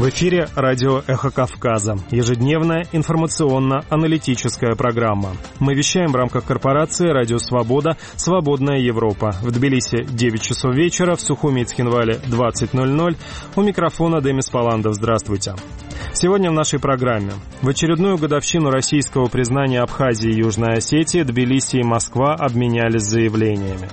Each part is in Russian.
В эфире радио «Эхо Кавказа». Ежедневная информационно-аналитическая программа. Мы вещаем в рамках корпорации «Радио Свобода. Свободная Европа». В Тбилиси 9 часов вечера, в Сухуми и Цхинвале 20:00. У микрофона Демис Паландов. Здравствуйте. Сегодня в нашей программе. В очередную годовщину российского признания Абхазии и Южной Осетии Тбилиси и Москва обменялись заявлениями.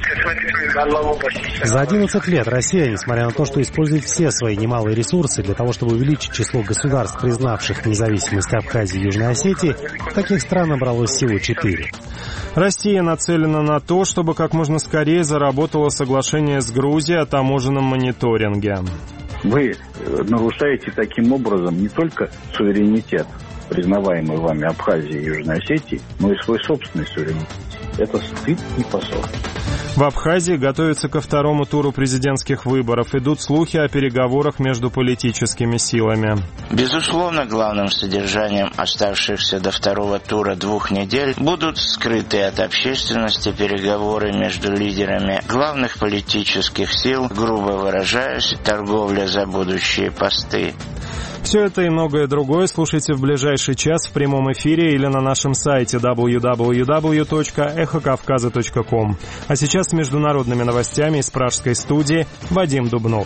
За 11 лет Россия, несмотря на то, что использует все свои немалые ресурсы для того, чтобы увеличить число государств, признавших независимость Абхазии и Южной Осетии, таких стран набралось всего 4. Россия нацелена на то, чтобы как можно скорее заработало соглашение с Грузией о таможенном мониторинге. Вы нарушаете таким образом не только суверенитет, признаваемый вами Абхазии и Южной Осетии, но и свой собственный суверенитет. Это стыд и позор. В Абхазии готовятся ко второму туру президентских выборов. Идут слухи о переговорах между политическими силами. Безусловно, главным содержанием оставшихся до второго тура 2 недель будут скрытые от общественности переговоры между лидерами главных политических сил, грубо выражаясь, торговля за будущие посты. Все это и многое другое слушайте в ближайший час в прямом эфире или на нашем сайте www.эхокавказа.ком. А сейчас с международными новостями из пражской студии Вадим Дубнов.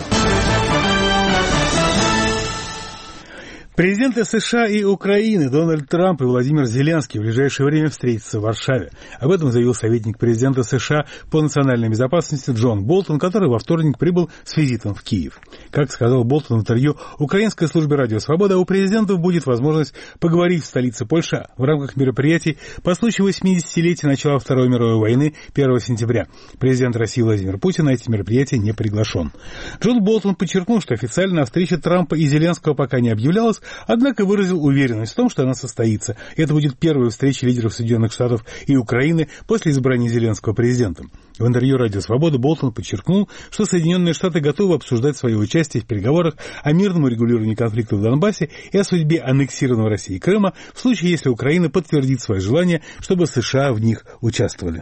Президенты США и Украины Дональд Трамп и Владимир Зеленский в ближайшее время встретятся в Варшаве. Об этом заявил советник президента США по национальной безопасности Джон Болтон, который во вторник прибыл с визитом в Киев. Как сказал Болтон в интервью украинской службе «Радио Свобода», у президентов будет возможность поговорить в столице Польши в рамках мероприятий по случаю 80-летия начала Второй мировой войны 1 сентября. Президент России Владимир Путин на эти мероприятия не приглашен. Джон Болтон подчеркнул, что официально встреча Трампа и Зеленского пока не объявлялась, однако выразил уверенность в том, что она состоится. Это будет первая встреча лидеров Соединенных Штатов и Украины после избрания Зеленского президентом. В интервью «Радио Свобода» Болтон подчеркнул, что Соединенные Штаты готовы обсуждать свое участие в переговорах о мирном урегулировании конфликта в Донбассе и о судьбе аннексированного Россией Крыма в случае, если Украина подтвердит свое желание, чтобы США в них участвовали.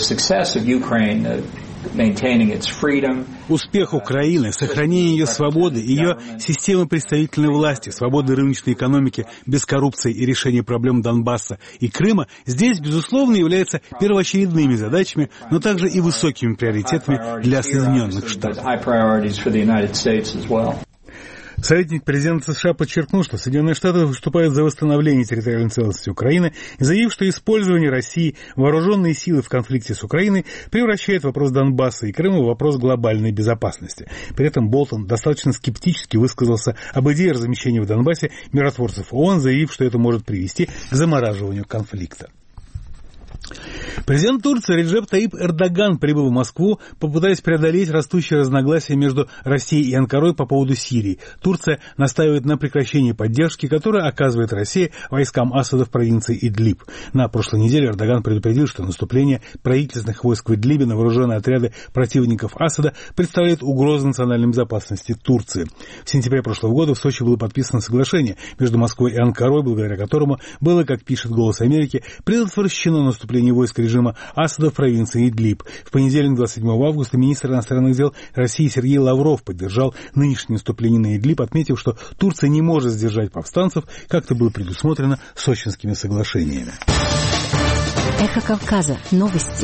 Успех Украины, сохранение ее свободы, ее системы представительной власти, свободы рыночной экономики, без коррупции и решения проблем Донбасса и Крыма здесь, безусловно, являются первоочередными задачами, но также и высокими приоритетами для Соединенных Штатов. Советник президента США подчеркнул, что Соединенные Штаты выступают за восстановление территориальной целостности Украины, заявив, что использование России вооруженные силы в конфликте с Украиной превращает вопрос Донбасса и Крыма в вопрос глобальной безопасности. При этом Болтон достаточно скептически высказался об идее размещения в Донбассе миротворцев ООН, заявив, что это может привести к замораживанию конфликта. Президент Турции Реджеп Таyyip Эрдоган прибыл в Москву, попытаясь преодолеть растущие разногласия между Россией и Анкарой по поводу Сирии. Турция настаивает на прекращении поддержки, которую оказывает Россия войскам Асада в провинции Идлиб. На прошлой неделе Эрдоган предупредил, что наступление правительственных войск в Идлибе на вооруженные отряды противников Асада представляет угрозу национальной безопасности Турции. В сентябре прошлого года в Сочи было подписано соглашение между Москвой и Анкарой, благодаря которому было, как пишет «Голос Америки», предотвращено наступление войск режима Асада в провинции Идлиб. В понедельник, 27 августа, министр иностранных дел России Сергей Лавров поддержал нынешнее наступление на Идлиб, отметив, что Турция не может сдержать повстанцев, как это было предусмотрено Сочинскими соглашениями. Эхо Кавказа. Новости.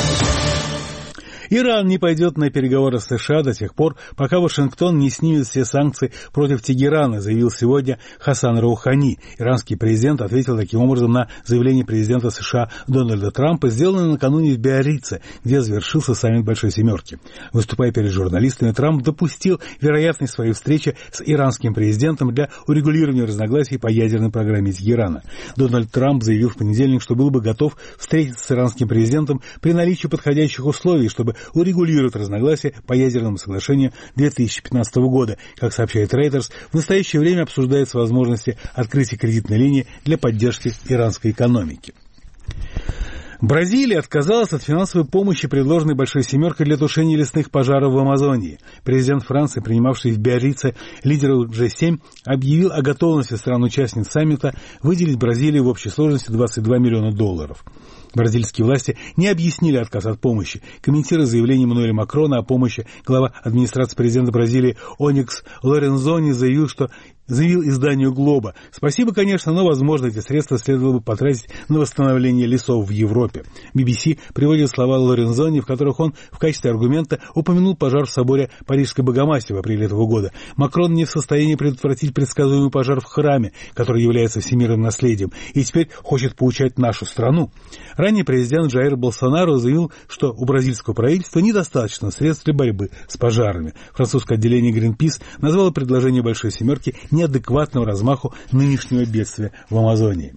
Иран не пойдет на переговоры с США до тех пор, пока Вашингтон не снимет все санкции против Тегерана, заявил сегодня Хасан Роухани. Иранский президент ответил таким образом на заявление президента США Дональда Трампа, сделанное накануне в Биаррице, где завершился саммит Большой Семерки. Выступая перед журналистами, Трамп допустил вероятность своей встречи с иранским президентом для урегулирования разногласий по ядерной программе Тегерана. Дональд Трамп заявил в понедельник, что был бы готов встретиться с иранским президентом при наличии подходящих условий, чтобы урегулирует разногласия по ядерному соглашению 2015 года. Как сообщает Reuters, в настоящее время обсуждается возможности открытия кредитной линии для поддержки иранской экономики. Бразилия отказалась от финансовой помощи, предложенной Большой Семеркой для тушения лесных пожаров в Амазонии. Президент Франции, принимавший в Биаррице лидеров G7, объявил о готовности стран-участниц саммита выделить Бразилии в общей сложности $22 миллиона. Бразильские власти не объяснили отказ от помощи. Комментируя заявление Эммануэля Макрона о помощи, глава администрации президента Бразилии Оникс Лорензони заявил изданию «Глоба». Спасибо, конечно, но, возможно, эти средства следовало бы потратить на восстановление лесов в Европе. BBC приводит слова Лорензони, в которых он в качестве аргумента упомянул пожар в соборе Парижской Богоматери в апреле этого года. Макрон не в состоянии предотвратить предсказуемый пожар в храме, который является всемирным наследием, и теперь хочет поучать нашу страну. Ранее президент Джаир Болсонaro заявил, что у бразильского правительства недостаточно средств для борьбы с пожарами. Французское отделение Greenpeace назвало предложение «Большой семерки» неадекватного размаху нынешнего бедствия в Амазонии.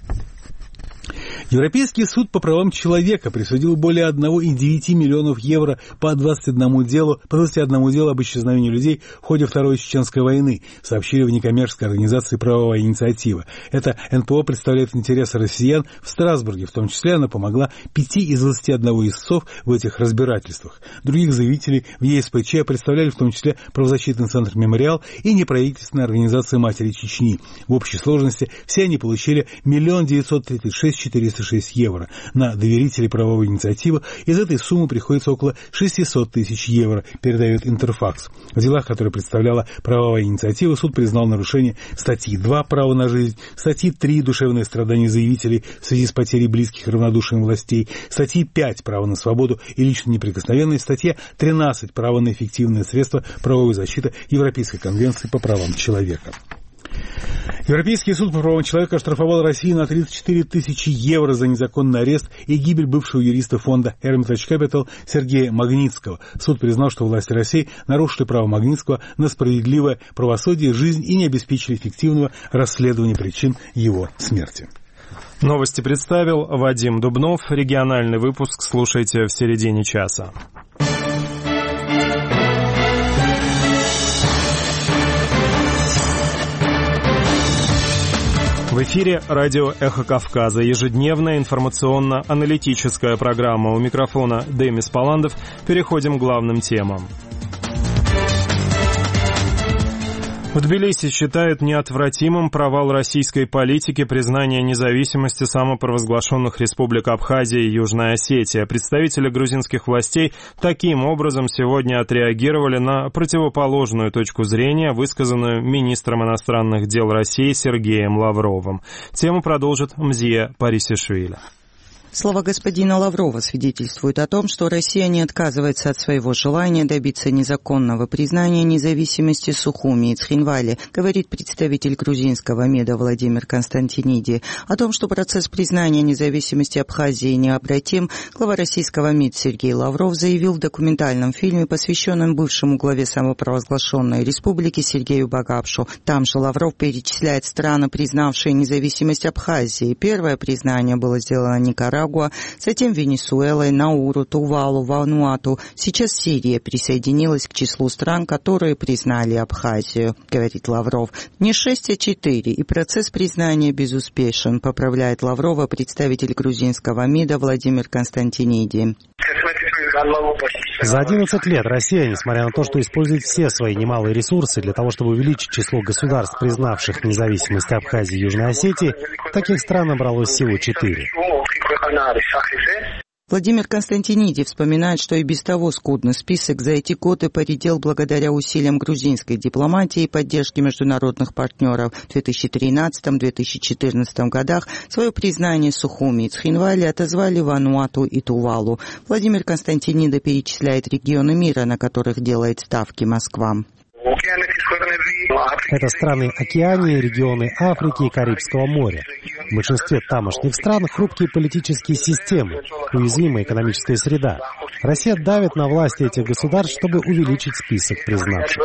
Европейский суд по правам человека присудил более 1,9 миллионов евро по 21 делу об исчезновении людей в ходе Второй Чеченской войны, сообщили в некоммерческой организации «Правовая инициатива». Это НПО представляет интересы россиян в Страсбурге, в том числе она помогла 5 из 21 истцов в этих разбирательствах. Других заявителей в ЕСПЧ представляли в том числе правозащитный центр «Мемориал» и неправительственная организация «Матери Чечни». В общей сложности все они получили 1 936 406 евро. На доверителей правовой инициативы из этой суммы приходится около 600 тысяч евро, передает Интерфакс. В делах, которые представляла правовая инициатива, суд признал нарушение статьи 2 «Право на жизнь», статьи 3 «Душевные страдания заявителей в связи с потерей близких и равнодушием властей», статьи 5 «Право на свободу и личную неприкосновенность», статья 13 «Право на эффективные средства правовой защиты Европейской конвенции по правам человека». Европейский суд по правам человека оштрафовал Россию на 34 тысячи евро за незаконный арест и гибель бывшего юриста фонда Hermitage Capital Сергея Магнитского. Суд признал, что власти России нарушили право Магнитского на справедливое правосудие, жизнь и не обеспечили эффективного расследования причин его смерти. Новости представил Вадим Дубнов. Региональный выпуск слушайте в середине часа. В эфире радио «Эхо Кавказа». Ежедневная информационно-аналитическая программа. У микрофона Демис Паландов. Переходим к главным темам. В Тбилиси считают неотвратимым провал российской политики признания независимости самопровозглашенных республик Абхазия и Южная Осетия. Представители грузинских властей таким образом сегодня отреагировали на противоположную точку зрения, высказанную министром иностранных дел России Сергеем Лавровым. Тему продолжит Мзия Парисишвили. Слова господина Лаврова свидетельствуют о том, что Россия не отказывается от своего желания добиться незаконного признания независимости Сухуми и Цхинвали, говорит представитель грузинского МИДа Владимир Константиниди. О том, что процесс признания независимости Абхазии необратим, глава российского МИД Сергей Лавров заявил в документальном фильме, посвященном бывшему главе самопровозглашенной республики Сергею Багапшу. Там же Лавров перечисляет страны, признавшие независимость Абхазии. Первое признание было сделано Никарагуа, затем Венесуэлой, Науру, Тувалу, Вануату. Сейчас Сирия присоединилась к числу стран, которые признали Абхазию, говорит Лавров. Не 6, а 4, и процесс признания безуспешен, поправляет Лаврова представитель грузинского МИДа Владимир Константиниди. За 11 лет Россия, несмотря на то, что использует все свои немалые ресурсы для того, чтобы увеличить число государств, признавших независимость Абхазии и Южной Осетии, таких стран набралось всего 4. Владимир Константиниди вспоминает, что и без того скудный список за эти годы поредел благодаря усилиям грузинской дипломатии и поддержке международных партнеров. В 2013-2014 годах свое признание Сухуми и Цхинвали отозвали Вануату и Тувалу. Владимир Константиниди перечисляет регионы мира, на которых делает ставки Москва. Это страны Океании, регионы Африки и Карибского моря. В большинстве тамошних стран хрупкие политические системы, уязвимая экономическая среда. Россия давит на власти этих государств, чтобы увеличить список признавших.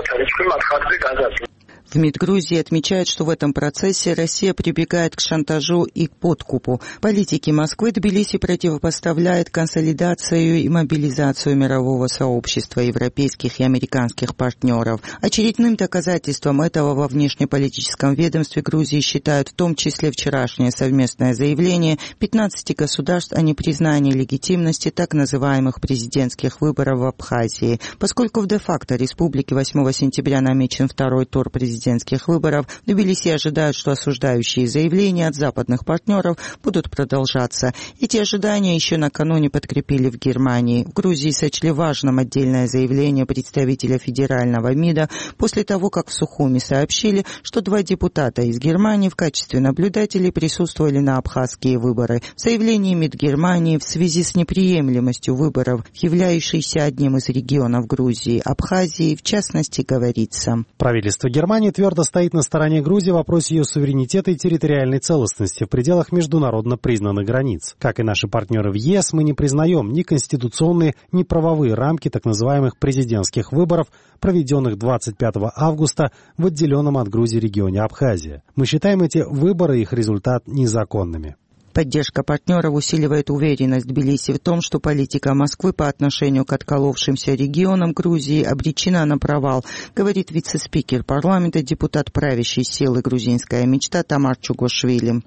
В МИД Грузии отмечают, что в этом процессе Россия прибегает к шантажу и подкупу. Политики Москвы Тбилиси противопоставляет консолидацию и мобилизацию мирового сообщества, европейских и американских партнеров. Очередным доказательством этого во внешнеполитическом ведомстве Грузии считают в том числе вчерашнее совместное заявление 15 государств о непризнании легитимности так называемых президентских выборов в Абхазии. Поскольку в де-факто республике 8 сентября намечен второй тур президентских президентских выборов, в Тбилиси ожидают, что осуждающие заявления от западных партнеров будут продолжаться. Эти ожидания еще накануне подкрепили в Германии. В Грузии сочли важным отдельное заявление представителя федерального МИДа после того, как в Сухуми сообщили, что 2 депутата из Германии в качестве наблюдателей присутствовали на абхазские выборы. В заявлении МИД Германии в связи с неприемлемостью выборов, являющейся одним из регионов Грузии, Абхазии, в частности, говорится. Правительство Германии твердо стоит на стороне Грузии в вопросе ее суверенитета и территориальной целостности в пределах международно признанных границ. Как и наши партнеры в ЕС, мы не признаем ни конституционные, ни правовые рамки так называемых президентских выборов, проведенных 25 августа в отделенном от Грузии регионе Абхазия. Мы считаем эти выборы и их результат незаконными. Поддержка партнеров усиливает уверенность Тбилиси в том, что политика Москвы по отношению к отколовшимся регионам Грузии обречена на провал, говорит вице-спикер парламента, депутат правящей силы «Грузинская мечта» Тамар Чугошвили.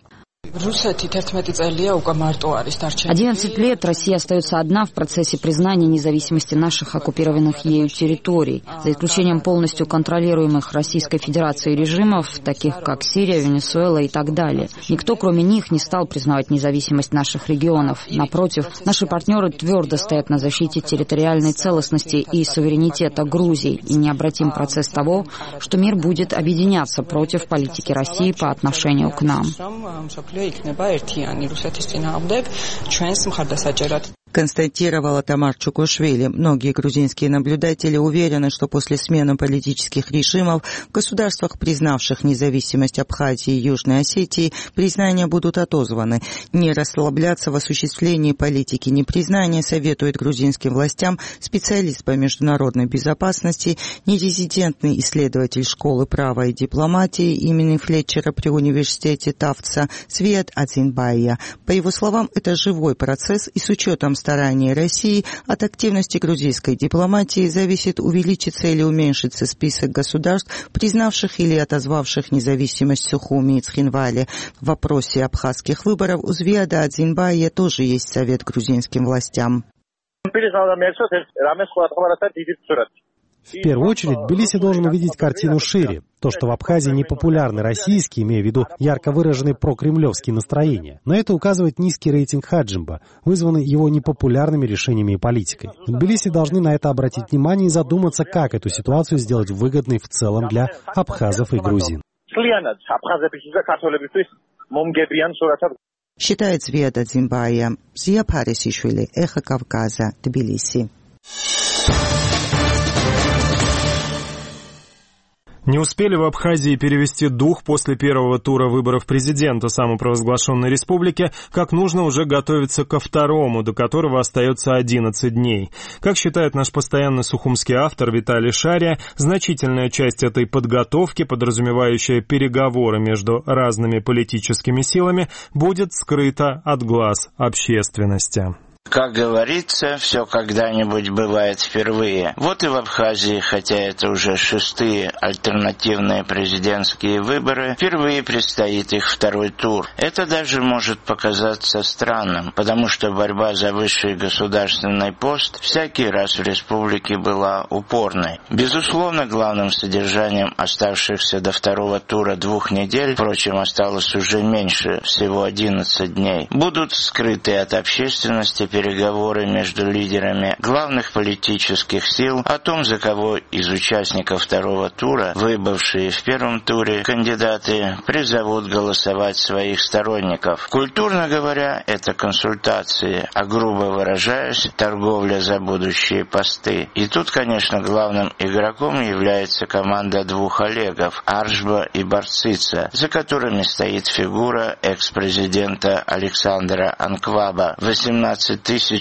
11 лет Россия остается одна в процессе признания независимости наших оккупированных ею территорий, за исключением полностью контролируемых Российской Федерацией режимов, таких как Сирия, Венесуэла и так далее. Никто, кроме них, не стал признавать независимость наших регионов. Напротив, наши партнеры твердо стоят на защите территориальной целостности и суверенитета Грузии и необратим процесс того, что мир будет объединяться против политики России по отношению к нам. Констатировала Тамар Чукушвили. Многие грузинские наблюдатели уверены, что после смены политических режимов в государствах, признавших независимость Абхазии и Южной Осетии, признания будут отозваны. Не расслабляться в осуществлении политики непризнания советует грузинским властям специалист по международной безопасности, нерезидентный исследователь школы права и дипломатии имени Флетчера при университете Тавца Свет Адзинбайя. По его словам, это живой процесс, и с учетом стараний России от активности грузинской дипломатии зависит, увеличится или уменьшится список государств, признавших или отозвавших независимость Сухуми и Цхинвали. В вопросе абхазских выборов у Звиада Адзинбайя тоже есть совет грузинским властям. В первую очередь, Тбилиси должен увидеть картину шире. То, что в Абхазии непопулярны российские, имея в виду ярко выраженные прокремлевские настроения. На это указывает низкий рейтинг Хаджимба, вызванный его непопулярными решениями и политикой. В Тбилиси должны на это обратить внимание и задуматься, как эту ситуацию сделать выгодной в целом для абхазов и грузин. Считает Звиад Адзинбайя. Зия Парисишвили, Эхо Кавказа, Тбилиси. Не успели в Абхазии перевести дух после первого тура выборов президента самопровозглашенной республики, как нужно уже готовиться ко второму, до которого остается 11 дней. Как считает наш постоянный сухумский автор Виталий Шария, значительная часть этой подготовки, подразумевающая переговоры между разными политическими силами, будет скрыта от глаз общественности. Как говорится, все когда-нибудь бывает впервые. Вот и в Абхазии, хотя это уже 6-е альтернативные президентские выборы, впервые предстоит их второй тур. Это даже может показаться странным, потому что борьба за высший государственный пост всякий раз в республике была упорной. Безусловно, главным содержанием оставшихся до второго тура 2 недель, впрочем, осталось уже меньше, всего 11 дней, будут скрыты от общественности переговоры между лидерами главных политических сил о том, за кого из участников второго тура, выбывшие в первом туре кандидаты, призовут голосовать своих сторонников. Культурно говоря, это консультации, а грубо выражаясь, торговля за будущие посты. И тут, конечно, главным игроком является команда 2 Олегов, Аршба и Барцица, за которыми стоит фигура экс-президента Александра Анкваба. 18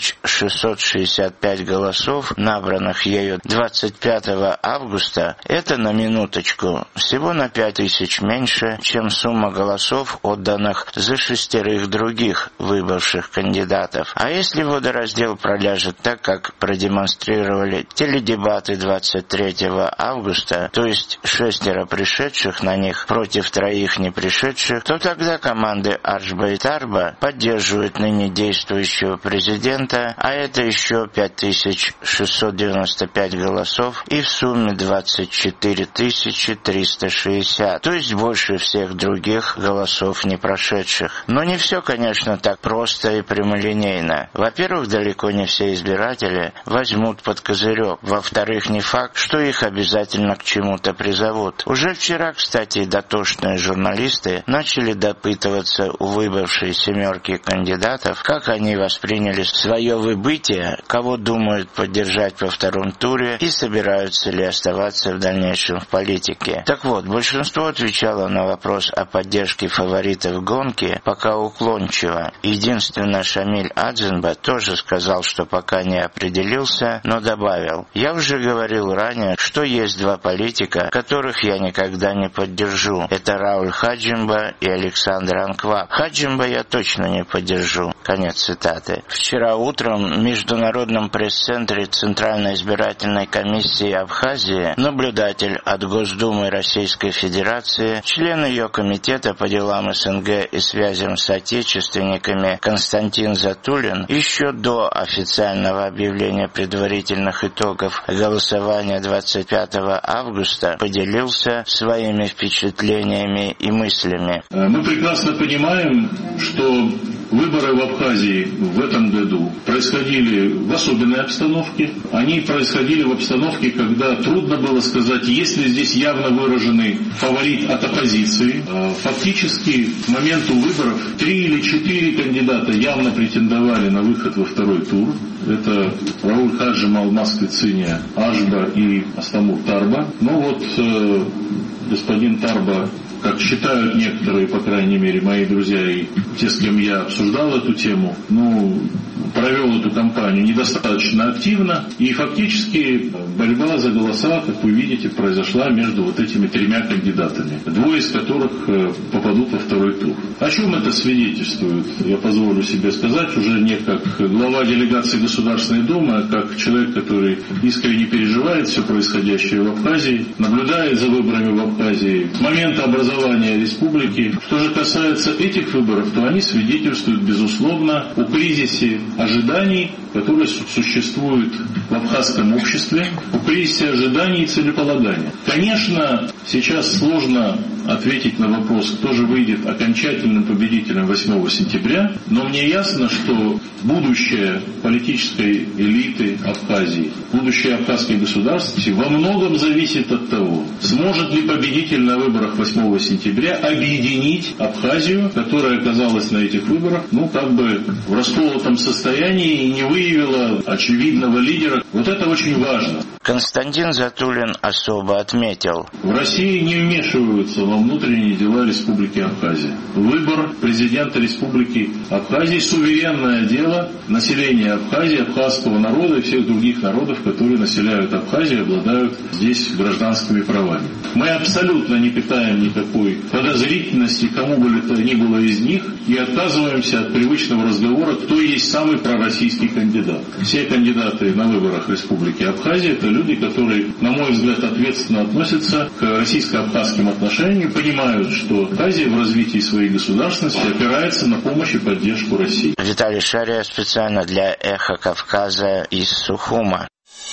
665 голосов, набранных ею 25 августа, это на минуточку всего на 5000 меньше, чем сумма голосов, отданных за 6 других выбывших кандидатов. А если водораздел проляжет так, как продемонстрировали теледебаты 23 августа, то есть 6 пришедших на них против 3 не пришедших, то тогда команды Аршба и Тарба поддерживают ныне действующего президента президента, а это еще 5695 голосов и в сумме 24 360, то есть больше всех других голосов не прошедших. Но не все, конечно, так просто и прямолинейно. Во-первых, далеко не все избиратели возьмут под козырек. Во-вторых, не факт, что их обязательно к чему-то призовут. Уже вчера, кстати, дотошные журналисты начали допытываться у выбывшей семерки кандидатов, как они восприняли свое выбытие, кого думают поддержать во втором туре и собираются ли оставаться в дальнейшем в политике. Так вот, большинство отвечало на вопрос о поддержке фаворитов гонки пока уклончиво. Единственно, Шамиль Адзенба тоже сказал, что пока не определился, но добавил: «Я уже говорил ранее, что есть два политика, которых я никогда не поддержу. Это Рауль Хаджимба и Александр Анкваб. Хаджимба я точно не поддержу». Конец цитаты. Вчера утром в Международном пресс-центре Центральной избирательной комиссии Абхазии наблюдатель от Госдумы Российской Федерации, член ее комитета по делам СНГ и связям с отечественниками Константин Затулин еще до официального объявления предварительных итогов голосования 25 августа поделился своими впечатлениями и мыслями. Мы прекрасно понимаем, что выборы в Абхазии в этом году происходили в особенной обстановке. Они происходили в обстановке, когда трудно было сказать, есть ли здесь явно выраженный фаворит от оппозиции. Фактически к моменту выборов 3 или 4 кандидата явно претендовали на выход во второй тур. Это Рауль Хаджим, Алмаз Кыциня, Ашба и Астамур Тарба. Но вот господин Тарба, как считают некоторые, по крайней мере, мои друзья и те, с кем я обсуждал эту тему, провел эту кампанию недостаточно активно, и фактически борьба за голоса, как вы видите, произошла между вот этими 3 кандидатами, 2 из которых попадут во второй тур. О чем это свидетельствует, я позволю себе сказать, уже не как глава делегации Государственной Думы, а как человек, который искренне переживает все происходящее в Абхазии, наблюдает за выборами в Абхазии с момента образования республики. Что же касается этих выборов, то они свидетельствуют, безусловно, о кризисе ожиданий, которые существуют в абхазском обществе, о кризисе ожиданий и целеполагания. Конечно, сейчас сложно ответить на вопрос, кто же выйдет окончательным победителем 8 сентября, но мне ясно, что будущее политической элиты Абхазии, будущее абхазской государственности во многом зависит от того, сможет ли победитель на выборах 8 сентября объединить Абхазию, которая оказалась на этих выборах, в расколотом состоянии и не выявила очевидного лидера. Вот это очень важно. Константин Затулин особо отметил: в России не вмешиваются во внутренние дела Республики Абхазия. Выбор президента Республики Абхазии — суверенное дело населения Абхазии, абхазского народа и всех других народов, которые населяют Абхазию, обладают здесь гражданскими правами. Мы абсолютно не питаем никакой подозрительности кому бы то ни было из них и отказываемся от привычного разговора, кто есть самый пророссийский кандидат. Все кандидаты на выборах Республики Абхазия — это люди, которые, на мой взгляд, ответственно относятся к российско-абхазским отношениям и понимают, что Абхазия в развитии своей государственности опирается на помощь и поддержку России. Виталий Шария специально для «Эхо Кавказа» из Сухума.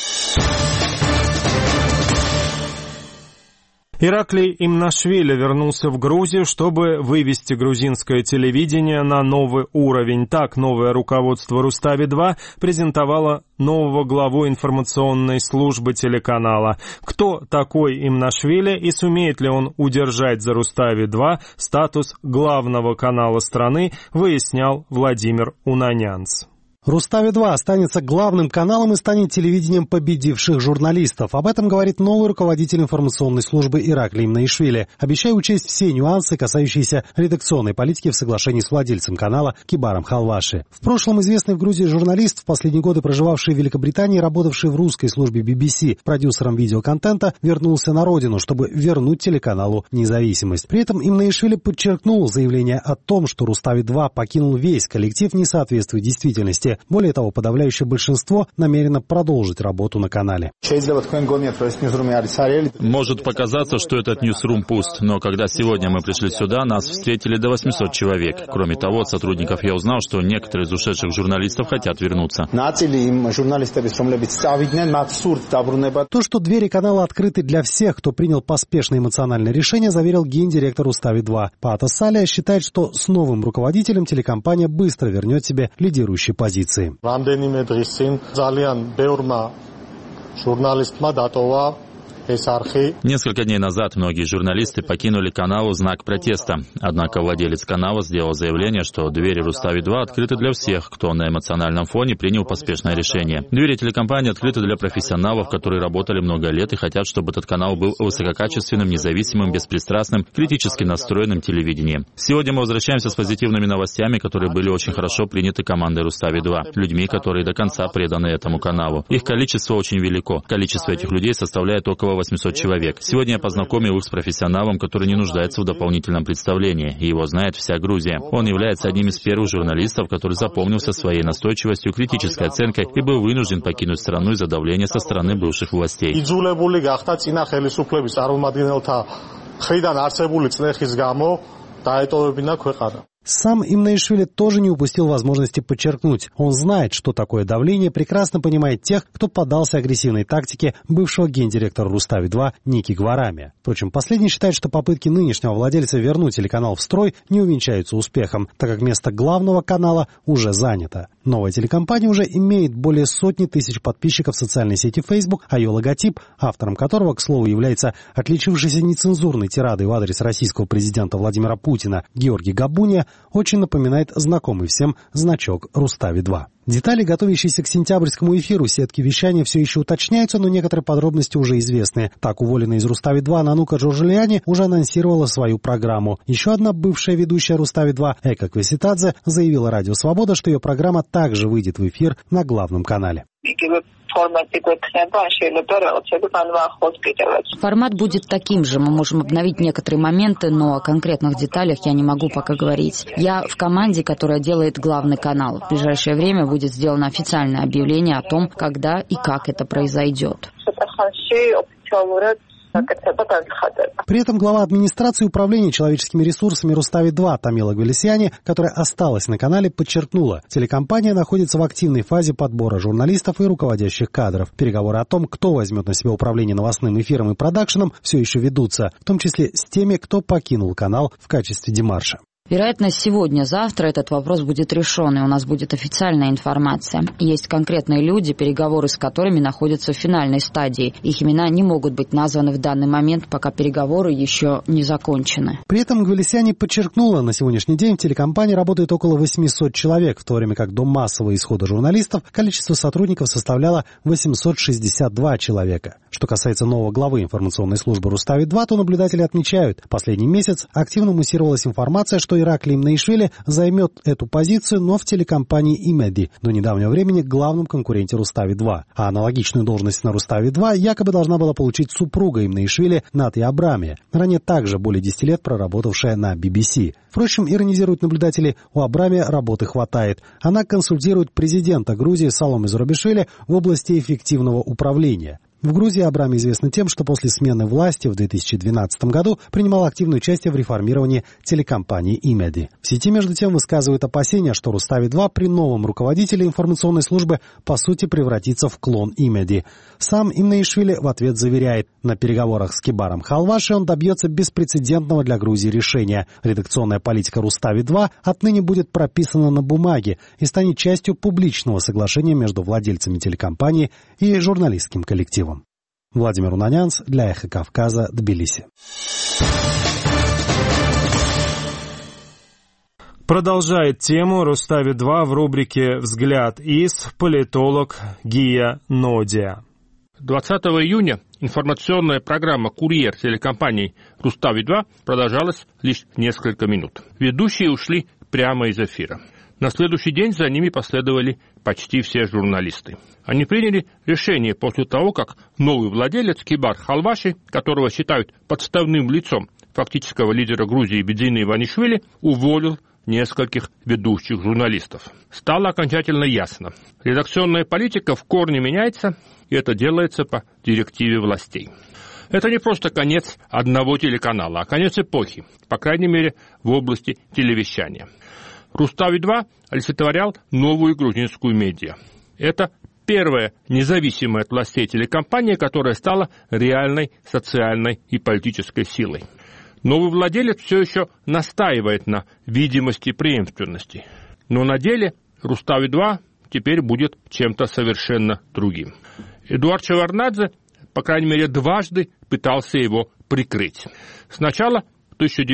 Ираклий Имнашвили вернулся в Грузию, чтобы вывести грузинское телевидение на новый уровень. Так, новое руководство Рустави-2 презентовало нового главу информационной службы телеканала. Кто такой Имнашвили и сумеет ли он удержать за Рустави-2 статус главного канала страны, выяснял Владимир Унанянц. Рустави-2 останется главным каналом и станет телевидением победивших журналистов. Об этом говорит новый руководитель информационной службы Ираклий Имнашвили, обещая учесть все нюансы, касающиеся редакционной политики в соглашении с владельцем канала Кибаром Халваши. В прошлом известный в Грузии журналист, в последние годы проживавший в Великобритании, работавший в русской службе BBC продюсером видеоконтента, вернулся на родину, чтобы вернуть телеканалу независимость. При этом Имнашвили подчеркнул, заявление о том, что Рустави-2 покинул весь коллектив, не соответствует действительности. Более того, подавляющее большинство намерено продолжить работу на канале. Может показаться, что этот ньюсрум пуст, но когда сегодня мы пришли сюда, нас встретили до 800 человек. Кроме того, от сотрудников я узнал, что некоторые из ушедших журналистов хотят вернуться. То, что двери канала открыты для всех, кто принял поспешное эмоциональное решение, заверил гендиректор Рустави-2. Паата Салия считает, что с новым руководителем телекомпания быстро вернет себе лидирующие позиции. Несколько дней назад многие журналисты покинули канал в знак протеста. Однако владелец канала сделал заявление, что двери Рустави-2 открыты для всех, кто на эмоциональном фоне принял поспешное решение. Двери телекомпании открыты для профессионалов, которые работали много лет и хотят, чтобы этот канал был высококачественным, независимым, беспристрастным, критически настроенным телевидением. Сегодня мы возвращаемся с позитивными новостями, которые были очень хорошо приняты командой Рустави-2, людьми, которые до конца преданы этому каналу. Их количество очень велико. Количество этих людей составляет около 800 человек. Сегодня я познакомил их с профессионалом, который не нуждается в дополнительном представлении, и его знает вся Грузия. Он является одним из первых журналистов, который запомнился своей настойчивостью, критической оценкой и был вынужден покинуть страну из-за давления со стороны бывших властей. Сам Имнаишвили тоже не упустил возможности подчеркнуть. Он знает, что такое давление, прекрасно понимает тех, кто поддался агрессивной тактике бывшего гендиректора Рустави-2 Ники Гварами. Впрочем, последний считает, что попытки нынешнего владельца вернуть телеканал в строй не увенчаются успехом, так как место главного канала уже занято. Новая телекомпания уже имеет более 100 тысяч подписчиков в социальной сети Facebook, а ее логотип, автором которого, к слову, является отличившийся нецензурной тирадой в адрес российского президента Владимира Путина Георгий Габуния, очень напоминает знакомый всем значок Рустави-2. Детали, готовящиеся к сентябрьскому эфиру сетки вещания, все еще уточняются, но некоторые подробности уже известны. Так, уволенная из Рустави-2 Нанука Джорджелиани уже анонсировала свою программу. Еще одна бывшая ведущая Рустави-2, Эка Квеситадзе, заявила Радио Свобода, что ее программа также выйдет в эфир на главном канале. Формат будет таким же. Мы можем обновить некоторые моменты, но о конкретных деталях я не могу пока говорить. Я в команде, которая делает главный канал. В ближайшее время будет сделано официальное объявление о том, когда и как это произойдет. При этом глава администрации управления человеческими ресурсами Рустави-2 Тамила Гвелисяни, которая осталась на канале, подчеркнула, телекомпания находится в активной фазе подбора журналистов и руководящих кадров. Переговоры о том, кто возьмет на себя управление новостным эфиром и продакшеном, все еще ведутся, в том числе с теми, кто покинул канал в качестве демарша. Вероятно, сегодня-завтра этот вопрос будет решен, и у нас будет официальная информация. Есть конкретные люди, переговоры с которыми находятся в финальной стадии. Их имена не могут быть названы в данный момент, пока переговоры еще не закончены. При этом Гвелисяни подчеркнула, на сегодняшний день в телекомпании работает около 800 человек, в то время как до массового исхода журналистов количество сотрудников составляло 862 человека. Что касается нового главы информационной службы Рустави-2, то наблюдатели отмечают, последний месяц активно муссировалась информация, что Ираклий Имнаишвили займет эту позицию, но в телекомпании Имеди, до недавнего времени главном конкуренте Рустави-2. А аналогичную должность на Рустави-2 якобы должна была получить супруга Имнаишвили Натья Абрами, ранее также более 10 лет проработавшая на BBC. Впрочем, иронизируют наблюдатели, у Абрами работы хватает. Она консультирует президента Грузии Саломе Зурабишвили в области эффективного управления. В Грузии Абрами известна тем, что после смены власти в 2012 году принимала активное участие в реформировании телекомпании Имеди. В сети, между тем, высказывают опасения, что Рустави-2 при новом руководителе информационной службы по сути превратится в клон Имеди. Сам Имнаишвили в ответ заверяет, на переговорах с Кибаром Халваши он добьется беспрецедентного для Грузии решения. Редакционная политика Рустави-2 отныне будет прописана на бумаге и станет частью публичного соглашения между владельцами телекомпании и журналистским коллективом. Владимир Унанянц для Эхо Кавказа, Тбилиси. Продолжает тему Рустави-2 в рубрике «Взгляд из» политолог Гия Нодия. 20 июня информационная программа «Курьер» телекомпании Рустави-2 продолжалась лишь несколько минут. Ведущие ушли прямо из эфира. На следующий день за ними последовали почти все журналисты. Они приняли решение после того, как новый владелец Кибар Халваши, которого считают подставным лицом фактического лидера Грузии Бедзина Иванишвили, уволил нескольких ведущих журналистов. Стало окончательно ясно. Редакционная политика в корне меняется, и это делается по директиве властей. Это не просто конец одного телеканала, а конец эпохи, по крайней мере, в области телевещания. Рустави-2 олицетворял новую грузинскую медиа. Это первая независимая от властей телекомпания, которая стала реальной социальной и политической силой. Новый владелец все еще настаивает на видимости преемственности. Но на деле Рустави-2 теперь будет чем-то совершенно другим. Эдуард Шеварднадзе, по крайней мере, дважды пытался его прикрыть. Сначала в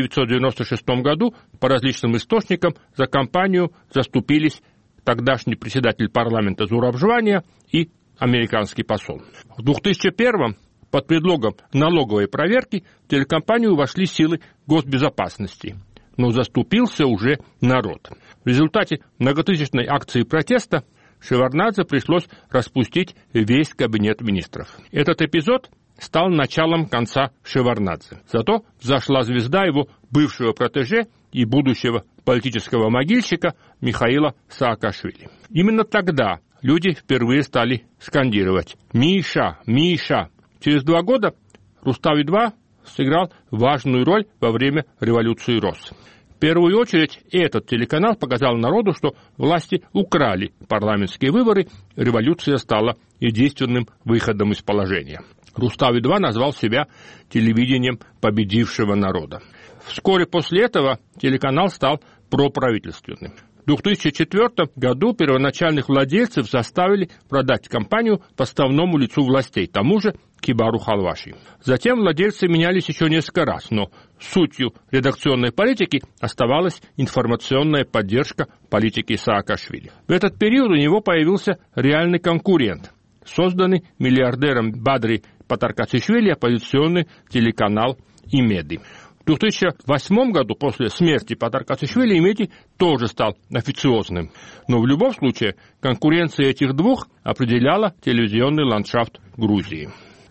1996 году по различным источникам за компанию заступились тогдашний председатель парламента Зураб Жвания и американский посол. В 2001 под предлогом налоговой проверки в телекомпанию вошли силы госбезопасности, но заступился уже народ. В результате многотысячной акции протеста Шеварднадзе пришлось распустить весь кабинет министров. Этот эпизод стал началом конца Шеварднадзе. Зато взошла звезда его бывшего протеже и будущего политического могильщика Михаила Саакашвили. Именно тогда люди впервые стали скандировать «Миша! Миша!». Через 2 года Рустави-2 сыграл важную роль во время революции РОС. В первую очередь этот телеканал показал народу, что власти украли парламентские выборы, революция стала единственным выходом из положения. Рустави-2 назвал себя телевидением победившего народа. Вскоре после этого телеканал стал проправительственным. В 2004 году первоначальных владельцев заставили продать компанию подставному лицу властей, тому же Кибару Халваши. Затем владельцы менялись еще несколько раз, но сутью редакционной политики оставалась информационная поддержка политики Саакашвили. В этот период у него появился реальный конкурент, созданный миллиардером Бадри Патаркачишвили оппозиционный телеканал «Имеди». В 2008 году, после смерти Патаркачишвили, «Имеди» тоже стал официозным. Но в любом случае конкуренция этих двух определяла телевизионный ландшафт Грузии.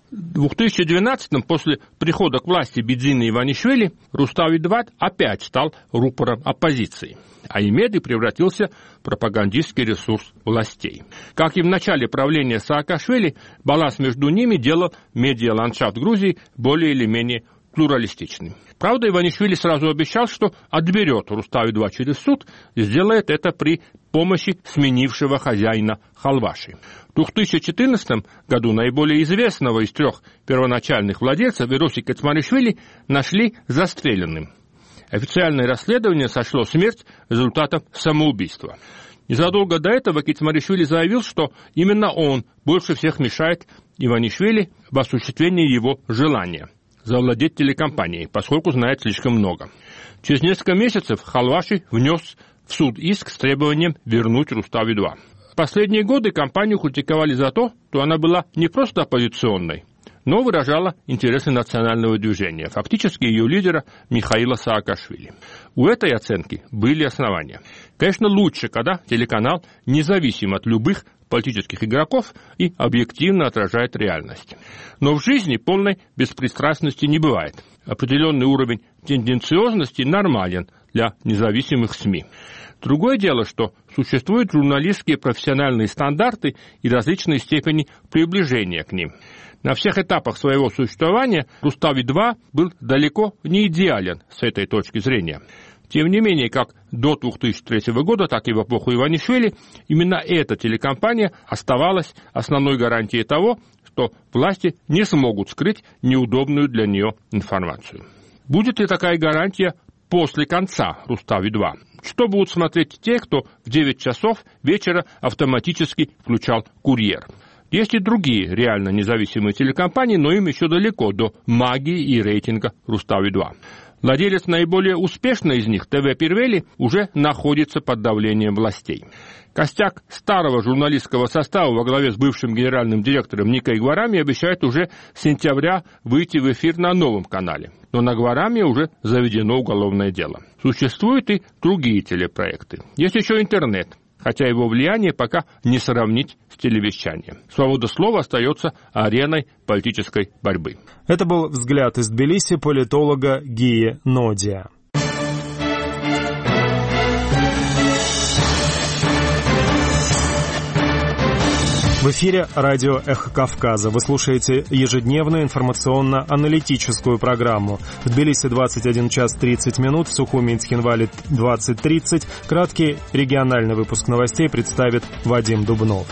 В 2012-м, после прихода к власти Бидзины Иванишвили, Рустави-2 опять стал рупором оппозиции, а «Имеди» превратился в пропагандистский ресурс властей. Как и в начале правления Саакашвили, баланс между ними делал медиа-ландшафт Грузии более или менее плуралистичным. Правда, Иванишвили сразу обещал, что отберет Рустави-2 через суд и сделает это при помощи сменившего хозяина Халваши. В 2014 году наиболее известного из 3 первоначальных владельцев, Ироси Кецмаришвили, нашли застреленным. Официальное расследование сошло смерть результатом самоубийства. Незадолго до этого Кецмаришвили заявил, что именно он больше всех мешает Иванишвили в осуществлении его желания завладеть телекомпанией, поскольку знает слишком много. Через несколько месяцев Халваши внес в суд иск с требованием вернуть Рустави-2. В последние годы компанию критиковали за то, что она была не просто оппозиционной, но выражала интересы национального движения, фактически ее лидера Михаила Саакашвили. У этой оценки были основания. Конечно, лучше, когда телеканал независим от любых политических игроков и объективно отражает реальность. Но в жизни полной беспристрастности не бывает. Определенный уровень тенденциозности нормален для независимых СМИ. Другое дело, что существуют журналистские профессиональные стандарты и различные степени приближения к ним. На всех этапах своего существования Рустави-2 был далеко не идеален с этой точки зрения. Тем не менее, как до 2003 года, так и в эпоху Иванишвили, именно эта телекомпания оставалась основной гарантией того, что власти не смогут скрыть неудобную для нее информацию. Будет ли такая гарантия после конца Рустави-2? Что будут смотреть те, кто в 9 часов вечера автоматически включал «Курьер»? Есть и другие реально независимые телекомпании, но им еще далеко до магии и рейтинга Рустави-2. Владелец наиболее успешной из них, ТВ Пирвели, уже находится под давлением властей. Костяк старого журналистского состава во главе с бывшим генеральным директором Никой Гварами обещает уже с сентября выйти в эфир на новом канале. Но на Гварами уже заведено уголовное дело. Существуют и другие телепроекты. Есть еще интернет, хотя его влияние пока не сравнить с телевещанием. Свобода слова остается ареной политической борьбы. Это был взгляд из Тбилиси политолога Гии Нодия. В эфире радио «Эхо Кавказа». Вы слушаете ежедневную информационно-аналитическую программу. В Тбилиси 21 час 30 минут, в Сухуми и Цхинвале 20:30. Краткий региональный выпуск новостей представит Вадим Дубнов.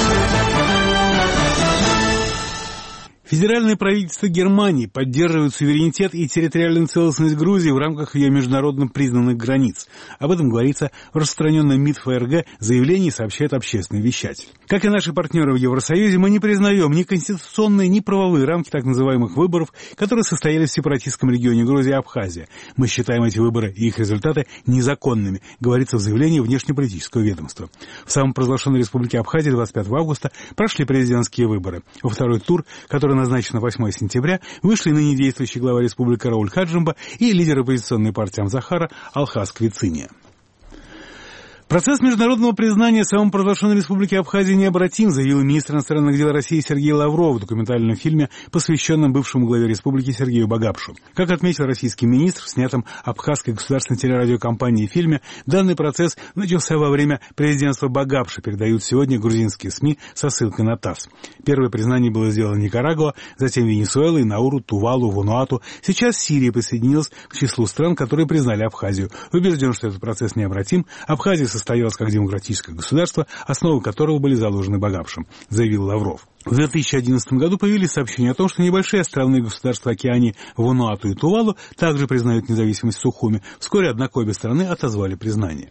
Федеральное правительство Германии поддерживает суверенитет и территориальную целостность Грузии в рамках ее международно признанных границ. Об этом говорится в распространенном МИД ФРГ заявлении, сообщает общественный вещатель. Как и наши партнеры в Евросоюзе, мы не признаем ни конституционные, ни правовые рамки так называемых выборов, которые состоялись в сепаратистском регионе Грузии и Абхазия. Мы считаем эти выборы и их результаты незаконными, говорится в заявлении внешнеполитического ведомства. В самопровозглашенной республике Абхазия 25 августа прошли президентские выборы. Во второй тур, который назначен на 8 сентября, вышли ныне действующий глава республики Рауль Хаджимба и лидер оппозиционной партии Амзахара Алхаз Квициния. Процесс международного признания самопровозглашенной республики Абхазия необратим, заявил министр иностранных дел России Сергей Лавров в документальном фильме, посвященном бывшему главе республики Сергею Багапшу. Как отметил российский министр в снятом абхазской государственной телерадиокомпанией фильме, данный процесс начался во время президентства Багапши, передают сегодня грузинские СМИ со ссылкой на ТАСС. Первое признание было сделано Никарагуа, затем Венесуэлой, Науру, Тувалу, Вануату. Сейчас Сирия присоединилась к числу стран, которые признали Абхазию. Убежден, что этот процесс необратим. Абхазия состоялась как демократическое государство, основы которого были заложены Багапшем, заявил Лавров. В 2011 году появились сообщения о том, что небольшие островные государства Океании, Вануату и Тувалу также признают независимость Сухуми. Вскоре, однако, обе страны отозвали признание.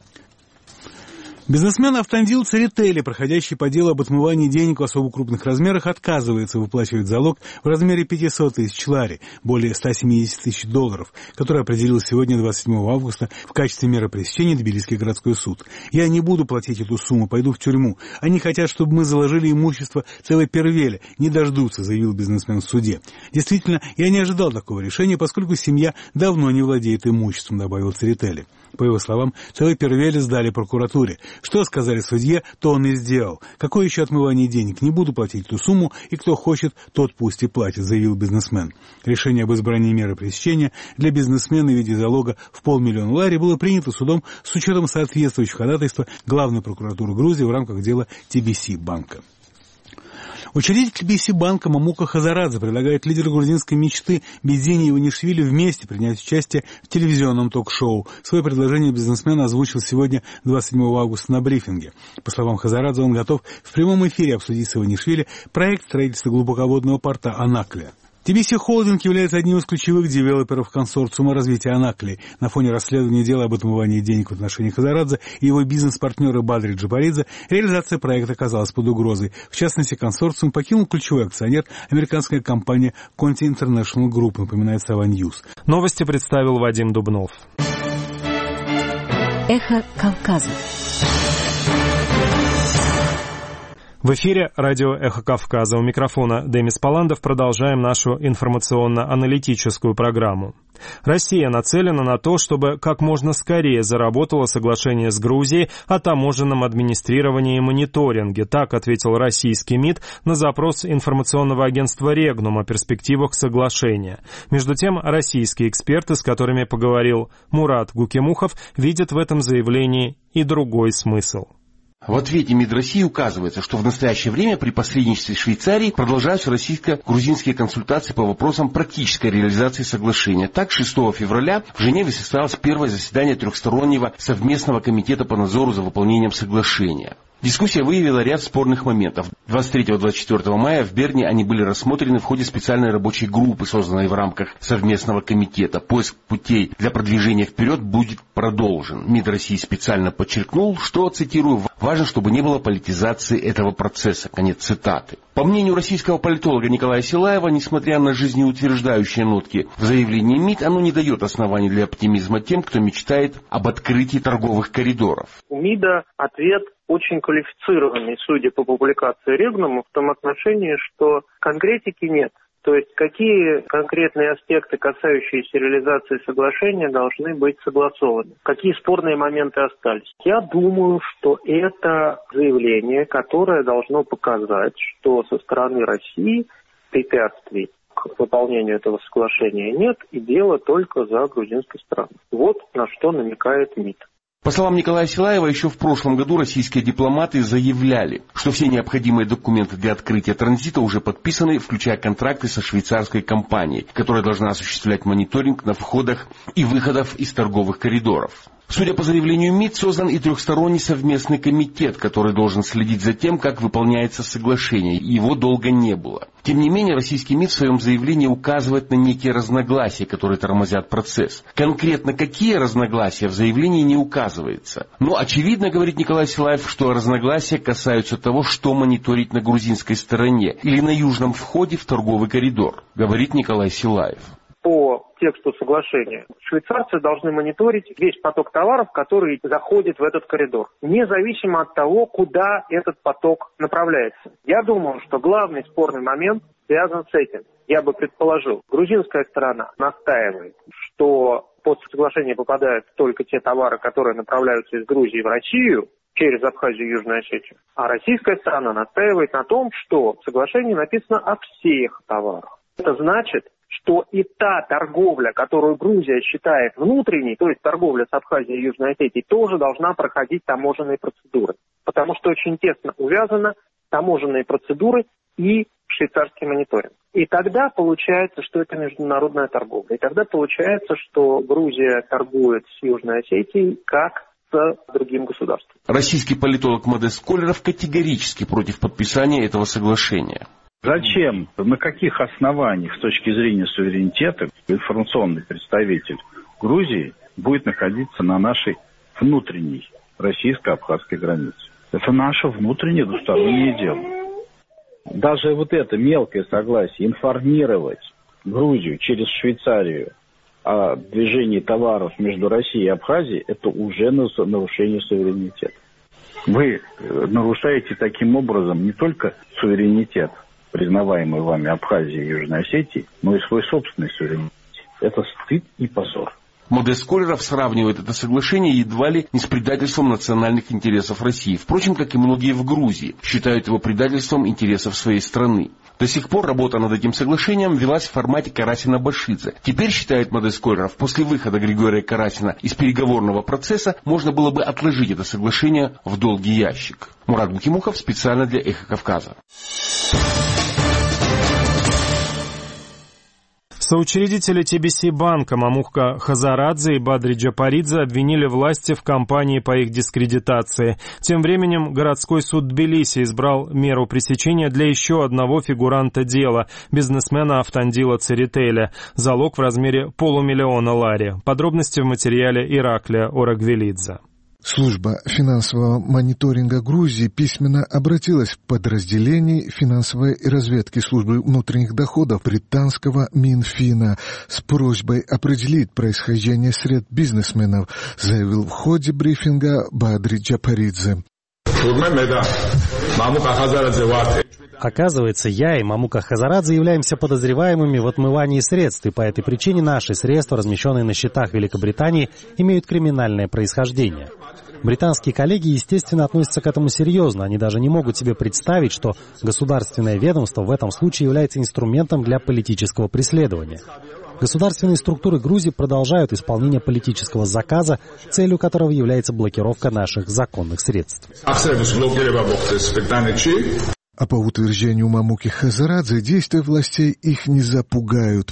Бизнесмен Автандил Церетели, проходящий по делу об отмывании денег в особо крупных размерах, отказывается выплачивать залог в размере 500 тысяч лари, более 170 тысяч долларов, который определил сегодня, 27 августа, в качестве меры пресечения Тбилисский городской суд. «Я не буду платить эту сумму, пойду в тюрьму. Они хотят, чтобы мы заложили имущество целой Первели. Не дождутся», — заявил бизнесмен в суде. «Действительно, я не ожидал такого решения, поскольку семья давно не владеет имуществом», — добавил Церетели. По его словам, целый Первели сдали прокуратуре. Что сказали судье, то он и сделал. Какое еще отмывание денег? Не буду платить эту сумму, и кто хочет, тот пусть и платит, заявил бизнесмен. Решение об избрании меры пресечения для бизнесмена в виде залога в 500 000 лари было принято судом с учетом соответствующего ходатайства Главной прокуратуры Грузии в рамках дела TBC банка. Учредитель TBC банка Мамука Хазарадзе предлагает лидеру грузинской мечты Бедзине Иванишвили вместе принять участие в телевизионном ток-шоу. Свое предложение бизнесмен озвучил сегодня, 27 августа, на брифинге. По словам Хазарадзе, он готов в прямом эфире обсудить с Иванишвили проект строительства глубоководного порта Анаклия. TBC Холдинг является одним из ключевых девелоперов консорциума развития Анаклии. На фоне расследования дела об отмывании денег в отношении Хазарадзе и его бизнес-партнера Бадри Джабаридзе реализация проекта оказалась под угрозой. В частности, консорциум покинул ключевой акционер, американская компания Conti International Group, напоминает Сава Ньюс. Новости представил Вадим Дубнов. Эхо Кавказа. В эфире радио «Эхо Кавказа». У микрофона Демис Паландов. Продолжаем нашу информационно-аналитическую программу. Россия нацелена на то, чтобы как можно скорее заработало соглашение с Грузией о таможенном администрировании и мониторинге. Так ответил российский МИД на запрос информационного агентства «Регнум» о перспективах соглашения. Между тем, российские эксперты, с которыми поговорил Мурат Гукимухов, видят в этом заявлении и другой смысл. В ответе МИД России указывается, что в настоящее время при посредничестве Швейцарии продолжаются российско-грузинские консультации по вопросам практической реализации соглашения. Так, 6 февраля в Женеве состоялось первое заседание трехстороннего совместного комитета по надзору за выполнением соглашения. Дискуссия выявила ряд спорных моментов. 23-24 мая в Берне они были рассмотрены в ходе специальной рабочей группы, созданной в рамках совместного комитета. Поиск путей для продвижения вперед будет продолжен. МИД России специально подчеркнул, что, цитирую, важно, чтобы не было политизации этого процесса. Конец цитаты. По мнению российского политолога Николая Силаева, несмотря на жизнеутверждающие нотки в заявлении МИД, оно не дает оснований для оптимизма тем, кто мечтает об открытии торговых коридоров. У МИДа ответ очень квалифицированный, судя по публикации Регнума, в том отношении, что конкретики нет. То есть какие конкретные аспекты, касающиеся реализации соглашения, должны быть согласованы? Какие спорные моменты остались? Я думаю, что это заявление, которое должно показать, что со стороны России препятствий к выполнению этого соглашения нет, и дело только за грузинской стороной. Вот на что намекает МИД. По словам Николая Силаева, еще в прошлом году российские дипломаты заявляли, что все необходимые документы для открытия транзита уже подписаны, включая контракты со швейцарской компанией, которая должна осуществлять мониторинг на входах и выходах из торговых коридоров. Судя по заявлению МИД, создан и трехсторонний совместный комитет, который должен следить за тем, как выполняется соглашение. Его долго не было. Тем не менее, российский МИД в своем заявлении указывает на некие разногласия, которые тормозят процесс. Конкретно какие разногласия в заявлении не указывается. Но очевидно, говорит Николай Силаев, что разногласия касаются того, что мониторить на грузинской стороне или на южном входе в торговый коридор, говорит Николай Силаев. По тексту соглашения швейцарцы должны мониторить весь поток товаров, который заходит в этот коридор, независимо от того, куда этот поток направляется. Я думаю, что главный спорный момент связан с этим. Я бы предположил, грузинская сторона настаивает, что под соглашение попадают только те товары, которые направляются из Грузии в Россию, через Абхазию и Южную Осетию. А российская сторона настаивает на том, что в соглашении написано о всех товарах. Это значит, что и та торговля, которую Грузия считает внутренней, то есть торговля с Абхазией и Южной Осетией, тоже должна проходить таможенные процедуры. Потому что очень тесно увязаны таможенные процедуры и швейцарский мониторинг. И тогда получается, что это международная торговля. И тогда получается, что Грузия торгует с Южной Осетией как с другим государством. Российский политолог Модест Колеров категорически против подписания этого соглашения. Зачем, на каких основаниях с точки зрения суверенитета информационный представитель Грузии будет находиться на нашей внутренней российско-абхазской границе? Это наше внутреннее двустороннее дело. Даже вот это мелкое согласие информировать Грузию через Швейцарию о движении товаров между Россией и Абхазией, это уже нарушение суверенитета. Вы нарушаете таким образом не только суверенитет, признаваемый вами Абхазии и Южной Осетии, но и свой собственный суверенитет. Это стыд и позор. Модест Колеров сравнивает это соглашение едва ли не с предательством национальных интересов России. Впрочем, как и многие в Грузии, считают его предательством интересов своей страны. До сих пор работа над этим соглашением велась в формате Карасина-Башидзе. Теперь, считает Модест Колеров, после выхода Григория Карасина из переговорного процесса можно было бы отложить это соглашение в долгий ящик. Мурат Букимухов специально для Эхо Кавказа. Соучредители TBC банка Мамухка Хазарадзе и Бадри Джапаридзе обвинили власти в кампании по их дискредитации. Тем временем городской суд Тбилиси избрал меру пресечения для еще одного фигуранта дела – бизнесмена Автандила Церетеля. Залог в размере $500 000 лари. Подробности в материале Ираклия Орагвелидзе. Служба финансового мониторинга Грузии письменно обратилась в подразделение финансовой разведки службы внутренних доходов британского Минфина с просьбой определить происхождение средств бизнесменов, заявил в ходе брифинга Бадри Джапаридзе. Оказывается, я и Мамука Хазарадзе являемся подозреваемыми в отмывании средств, и по этой причине наши средства, размещенные на счетах Великобритании, имеют криминальное происхождение. Британские коллеги, естественно, относятся к этому серьезно. Они даже не могут себе представить, что государственное ведомство в этом случае является инструментом для политического преследования. Государственные структуры Грузии продолжают исполнение политического заказа, целью которого является блокировка наших законных средств. А по утверждению Мамуки Хазарадзе, действия властей их не запугают.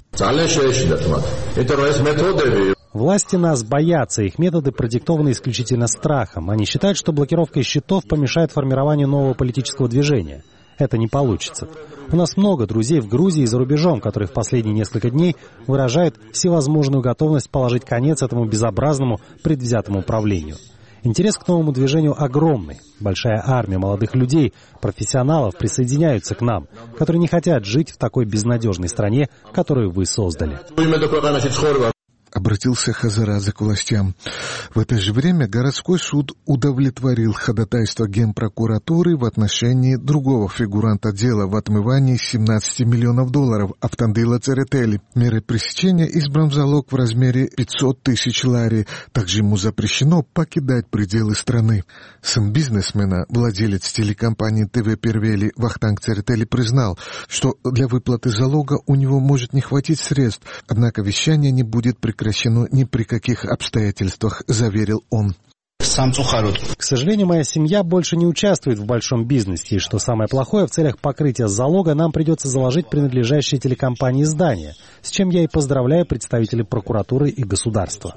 Власти нас боятся, их методы продиктованы исключительно страхом. Они считают, что блокировка счетов помешает формированию нового политического движения. Это не получится. У нас много друзей в Грузии и за рубежом, которые в последние несколько дней выражают всевозможную готовность положить конец этому безобразному, предвзятому управлению. Интерес к новому движению огромный. Большая армия молодых людей, профессионалов присоединяются к нам, которые не хотят жить в такой безнадежной стране, которую вы создали. Обратился Хазарадзе к властям. В это же время городской суд удовлетворил ходатайство Генпрокуратуры в отношении другого фигуранта дела в отмывании $17 миллионов Автандила Церетели. Мерой пресечения избран залог в размере 500 000 лари. Также ему запрещено покидать пределы страны. Сын бизнесмена, владелец телекомпании ТВ Первели Вахтанг Церетели признал, что для выплаты залога у него может не хватить средств, однако вещание не будет прекращено ни при каких обстоятельствах, заверил он. К сожалению, моя семья больше не участвует в большом бизнесе, и, что самое плохое, в целях покрытия залога нам придется заложить принадлежащие телекомпании здания, с чем я и поздравляю представителей прокуратуры и государства.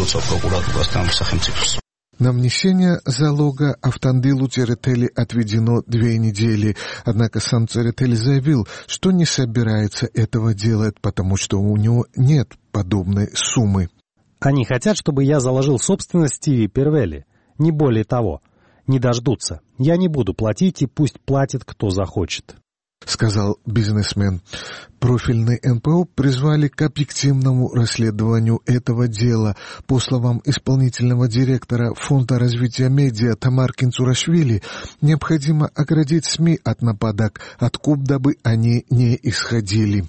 На внесение залога Автандилу Церетели отведено 2 недели. Однако сам Церетели заявил, что не собирается этого делать, потому что у него нет подобной суммы. Они хотят, чтобы я заложил собственность Стиви Первели. Не более того. Не дождутся. Я не буду платить, и пусть платит, кто захочет. Сказал бизнесмен. Профильный НПО призвали к объективному расследованию этого дела. По словам исполнительного директора Фонда развития медиа Тамар Кинцурашвили, необходимо оградить СМИ от нападок, откуда бы они не исходили.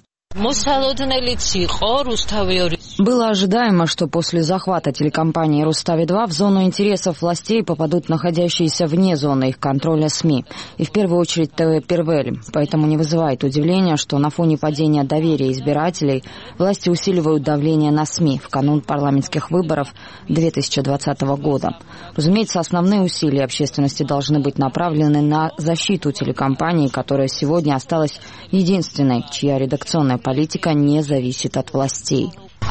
Было ожидаемо, что после захвата телекомпании «Рустави-2» в зону интересов властей попадут находящиеся вне зоны их контроля СМИ, и в первую очередь ТВ «Первели». Поэтому не вызывает удивления, что на фоне падения доверия избирателей власти усиливают давление на СМИ в канун парламентских выборов 2020 года. Разумеется, основные усилия общественности должны быть направлены на защиту телекомпании, которая сегодня осталась единственной, чья редакционная политика не зависит от властей.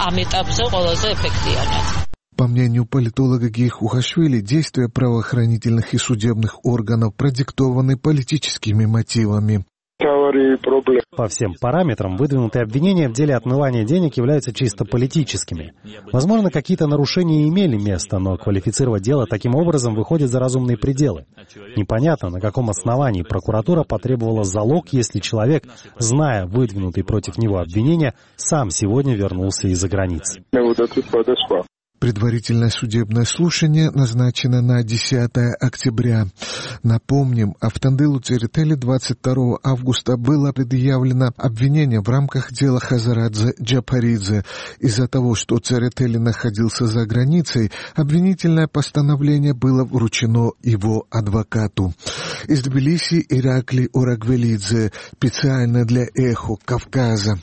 По мнению политолога Гии Хухашвили, действия правоохранительных и судебных органов продиктованы политическими мотивами. По всем параметрам выдвинутые обвинения в деле отмывания денег являются чисто политическими. Возможно, какие-то нарушения имели место, но квалифицировать дело таким образом выходит за разумные пределы. Непонятно, на каком основании прокуратура потребовала залог, если человек, зная выдвинутые против него обвинения, сам сегодня вернулся из-за границы. Предварительное судебное слушание назначено на 10 октября. Напомним, Автандилу Церетели 22 августа было предъявлено обвинение в рамках дела Хазарадзе Джапаридзе. Из-за того, что Церетели находился за границей, обвинительное постановление было вручено его адвокату. Из Тбилиси Иракли Орагвелидзе, специально для «Эхо Кавказа».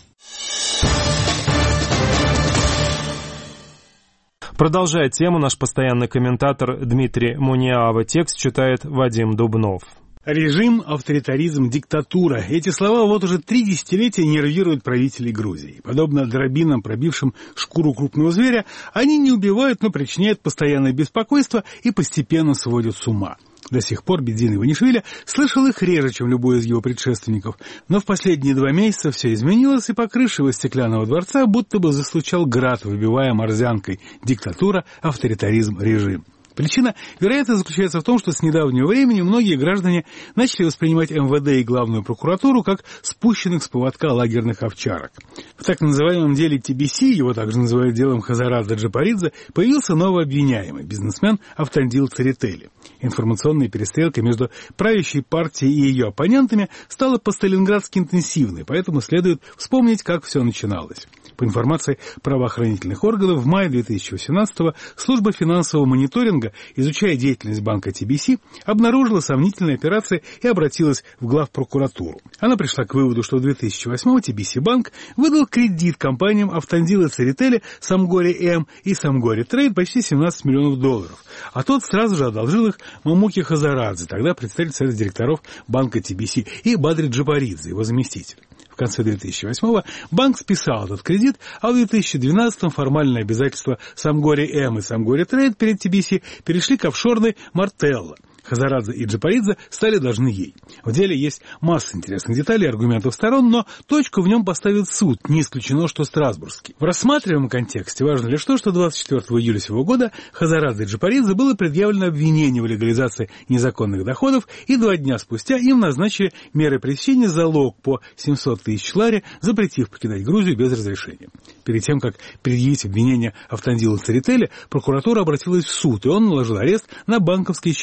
Продолжая тему, наш постоянный комментатор Дмитрий Муниава. Текст читает Вадим Дубнов. Режим, авторитаризм, диктатура. Эти слова вот уже 3 десятилетия нервируют правителей Грузии. Подобно дробинам, пробившим шкуру крупного зверя, они не убивают, но причиняют постоянное беспокойство и постепенно сводят с ума. До сих пор Бедзин Иванишвили слышал их реже, чем любой из его предшественников. Но в последние 2 месяца все изменилось, и по крыше его стеклянного дворца будто бы застучал град, выбивая морзянкой: диктатура, авторитаризм, режим. Причина, вероятно, заключается в том, что с недавнего времени многие граждане начали воспринимать МВД и главную прокуратуру как спущенных с поводка лагерных овчарок. В так называемом деле ТБС, его также называют делом Хазарадзе Джапаридзе, появился новый обвиняемый – бизнесмен Автандил Церетели. Информационная перестрелка между правящей партией и ее оппонентами стала по-сталинградски интенсивной, поэтому следует вспомнить, как все начиналось. По информации правоохранительных органов, в мае 2018-го служба финансового мониторинга, изучая деятельность банка ТБС, обнаружила сомнительные операции и обратилась в главпрокуратуру. Она пришла к выводу, что в 2008-м ТБС банк выдал кредит компаниям Автандила Церетели, Самгори М и Самгори Трейд почти $17 миллионов, а тот сразу же одолжил их Мамуке Хазарадзе, тогда представитель совета директоров банка ТБС, и Бадри Джапаридзе, его заместитель. В конце 2008-го банк списал этот кредит, а в 2012-м формальные обязательства Самгори М и Самгори Трейд перед ТБС перешли к офшорной Мартелло. Хазарадзе и Джапаридзе стали должны ей. В деле есть масса интересных деталей и аргументов сторон, но точку в нем поставит суд, не исключено, что Страсбургский. В рассматриваемом контексте важно лишь то, что 24 июля сего года Хазарадзе и Джапаридзе было предъявлено обвинение в легализации незаконных доходов, и 2 дня спустя им назначили меры пресечения залог по 700 тысяч лари, запретив покидать Грузию без разрешения. Перед тем, как предъявить обвинение Автандилу Церетели, прокуратура обратилась в суд, и он наложил арест на банковские счета Хазарадзе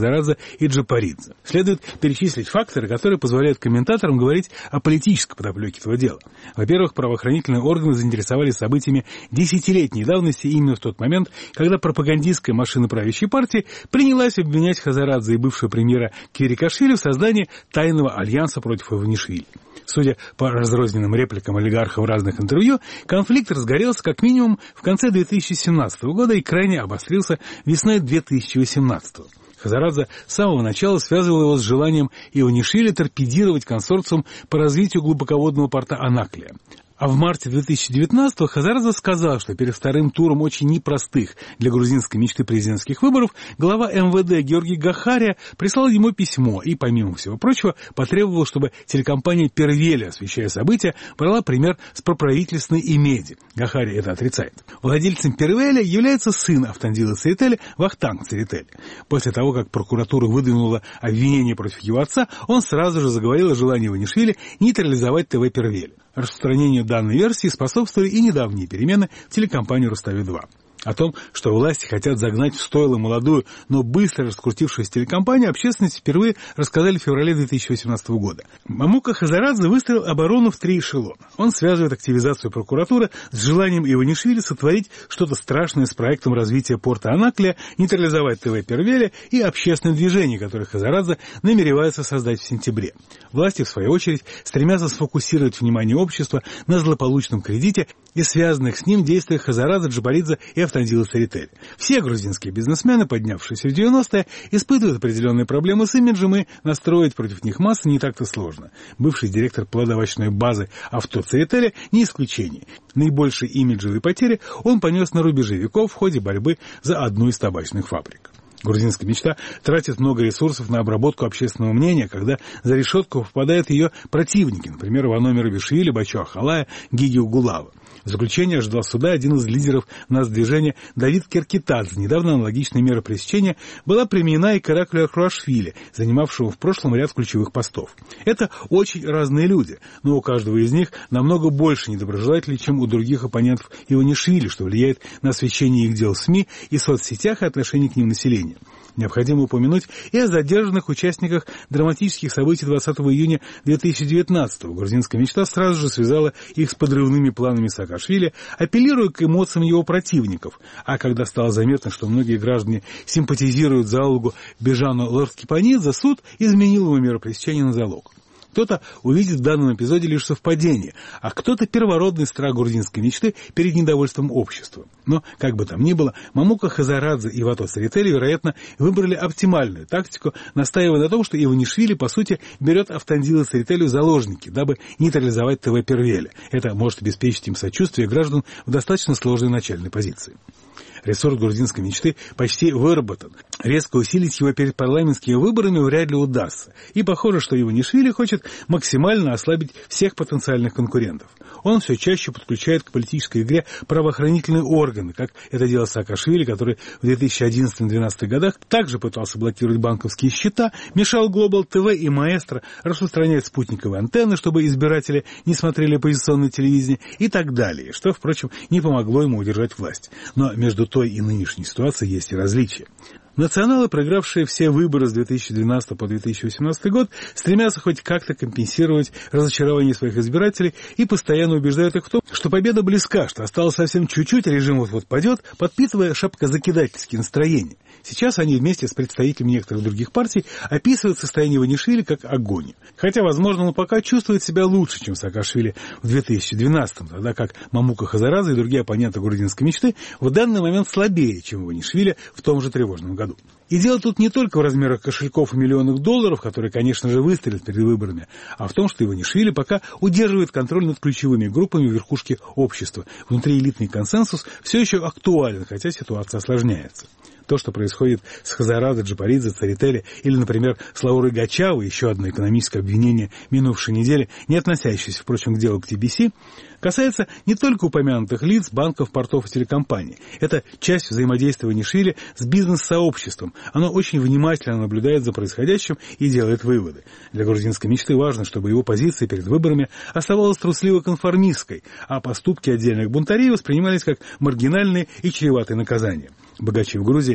Хазарадзе и Джапаридзе. Следует перечислить факторы, которые позволяют комментаторам говорить о политической подоплеке этого дела. Во-первых, правоохранительные органы заинтересовались событиями десятилетней давности именно в тот момент, когда пропагандистская машина правящей партии принялась обвинять Хазарадзе и бывшего премьера Квирикашвили в создании тайного альянса против Иванишвили. Судя по разрозненным репликам олигархов в разных интервью, конфликт разгорелся как минимум в конце 2017 года и крайне обострился весной 2018 года. Хазарадзе с самого начала связывал его с желанием Иванишвили торпедировать консорциум по развитию глубоководного порта Анаклия. А в марте 2019-го Хазарадзе сказал, что перед вторым туром очень непростых для грузинской мечты президентских выборов глава МВД Георгий Гахария прислал ему письмо и, помимо всего прочего, потребовал, чтобы телекомпания «Первели», освещая события, брала пример с проправительственной Имеди. Гахария это отрицает. Владельцем «Первели» является сын Автандила Церетели Вахтанг Церетели. После того, как прокуратура выдвинула обвинение против его отца, он сразу же заговорил о желании Иванишвили нейтрализовать ТВ «Первели». Распространению данной версии способствовали и недавние перемены в телекомпании «Рустави-2». О том, что власти хотят загнать в стойло молодую, но быстро раскрутившуюся телекомпанию, общественности впервые рассказали в феврале 2018 года. Мамука Хазарадзе выстроил оборону в 3 эшелона. Он связывает активизацию прокуратуры с желанием Иванишвили сотворить что-то страшное с проектом развития порта Анаклия, нейтрализовать ТВ «Первели» и общественное движение, которое Хазарадзе намеревается создать в сентябре. Власти, в свою очередь, стремятся сфокусировать внимание общества на злополучном кредите и связанных с ним действиях Хазарадзе, Джапаридзе и Автандила Церетели. Все грузинские бизнесмены, поднявшиеся в 90-е, испытывают определенные проблемы с имиджем, и настроить против них массы не так-то сложно. Бывший директор плодовочной базы «Авто» Церетели не исключение. Наибольшие имиджевые потери он понес на рубеже веков в ходе борьбы за одну из табачных фабрик. Грузинская мечта тратит много ресурсов на обработку общественного мнения, когда за решетку попадают ее противники, например, Вано Мерабишвили, Бачо Ахалая, Гиги Угулава. В заключение ожидал суда один из лидеров нацдвижения Давид Керкитадзе. Недавно аналогичная мера пресечения была применена и к Ираклию Ахруашвили, занимавшему в прошлом ряд ключевых постов. Это очень разные люди, но у каждого из них намного больше недоброжелателей, чем у других оппонентов Иванишвили, что влияет на освещение их дел в СМИ и соцсетях и отношение к ним населения. Необходимо упомянуть и о задержанных участниках драматических событий 20 июня 2019-го. Грузинская мечта сразу же связала их с подрывными планами Саакашвили, апеллируя к эмоциям его противников. А когда стало заметно, что многие граждане симпатизируют зоологу Бежану Лорскипанидзе, суд изменил его меру пресечения на залог. Кто-то увидит в данном эпизоде лишь совпадение, а кто-то первородный страх грузинской мечты перед недовольством общества. Но, как бы там ни было, Мамука Хазарадзе и Вато Церетели, вероятно, выбрали оптимальную тактику, настаивая на том, что Иванишвили, по сути, берет Автандила Церетели в заложники, дабы нейтрализовать ТВ «Первели». Это может обеспечить им сочувствие граждан в достаточно сложной начальной позиции. Ресурс грузинской мечты почти выработан. Резко усилить его перед парламентскими выборами вряд ли удастся. И похоже, что Иванишвили хочет максимально ослабить всех потенциальных конкурентов. Он все чаще подключает к политической игре правоохранительные органы, как это делал Саакашвили, который в 2011-2012 годах также пытался блокировать банковские счета, мешал Global TV и Маэстро распространять спутниковые антенны, чтобы избиратели не смотрели оппозиционное телевидение и так далее, что, впрочем, не помогло ему удержать власть. Но между той и нынешней ситуацией есть и различия. Националы, проигравшие все выборы с 2012 по 2018 год, стремятся хоть как-то компенсировать разочарование своих избирателей и постоянно убеждают их в том, что победа близка, что осталось совсем чуть-чуть, режим вот-вот падет, подпитывая шапкозакидательские настроения. Сейчас они вместе с представителями некоторых других партий описывают состояние Иванишвили как агонию. Хотя, возможно, он пока чувствует себя лучше, чем Саакашвили в 2012-м, тогда как Мамука Хазарадзе и другие оппоненты грузинской мечты в данный момент слабее, чем Иванишвили в том же тревожном году. И дело тут не только в размерах кошельков и миллионах долларов, которые, конечно же, выстрелят перед выборами, а в том, что Иванишвили пока удерживает контроль над ключевыми группами верхушки общества. Внутриэлитный консенсус все еще актуален, хотя ситуация осложняется. То, что происходит с Хазарадзе, Джапаридзе, Церетели или, например, с Лаурой Гачавой, еще одно экономическое обвинение минувшей недели, не относящееся, впрочем, к делу к ТБС, касается не только упомянутых лиц, банков, портов и телекомпаний. Это часть взаимодействия Иванишвили с бизнес-сообществом. Оно очень внимательно наблюдает за происходящим и делает выводы. Для грузинской мечты важно, чтобы его позиция перед выборами оставалась трусливо-конформистской, а поступки отдельных бунтарей воспринимались как маргинальные и чреватые наказания. Богачи в Грузии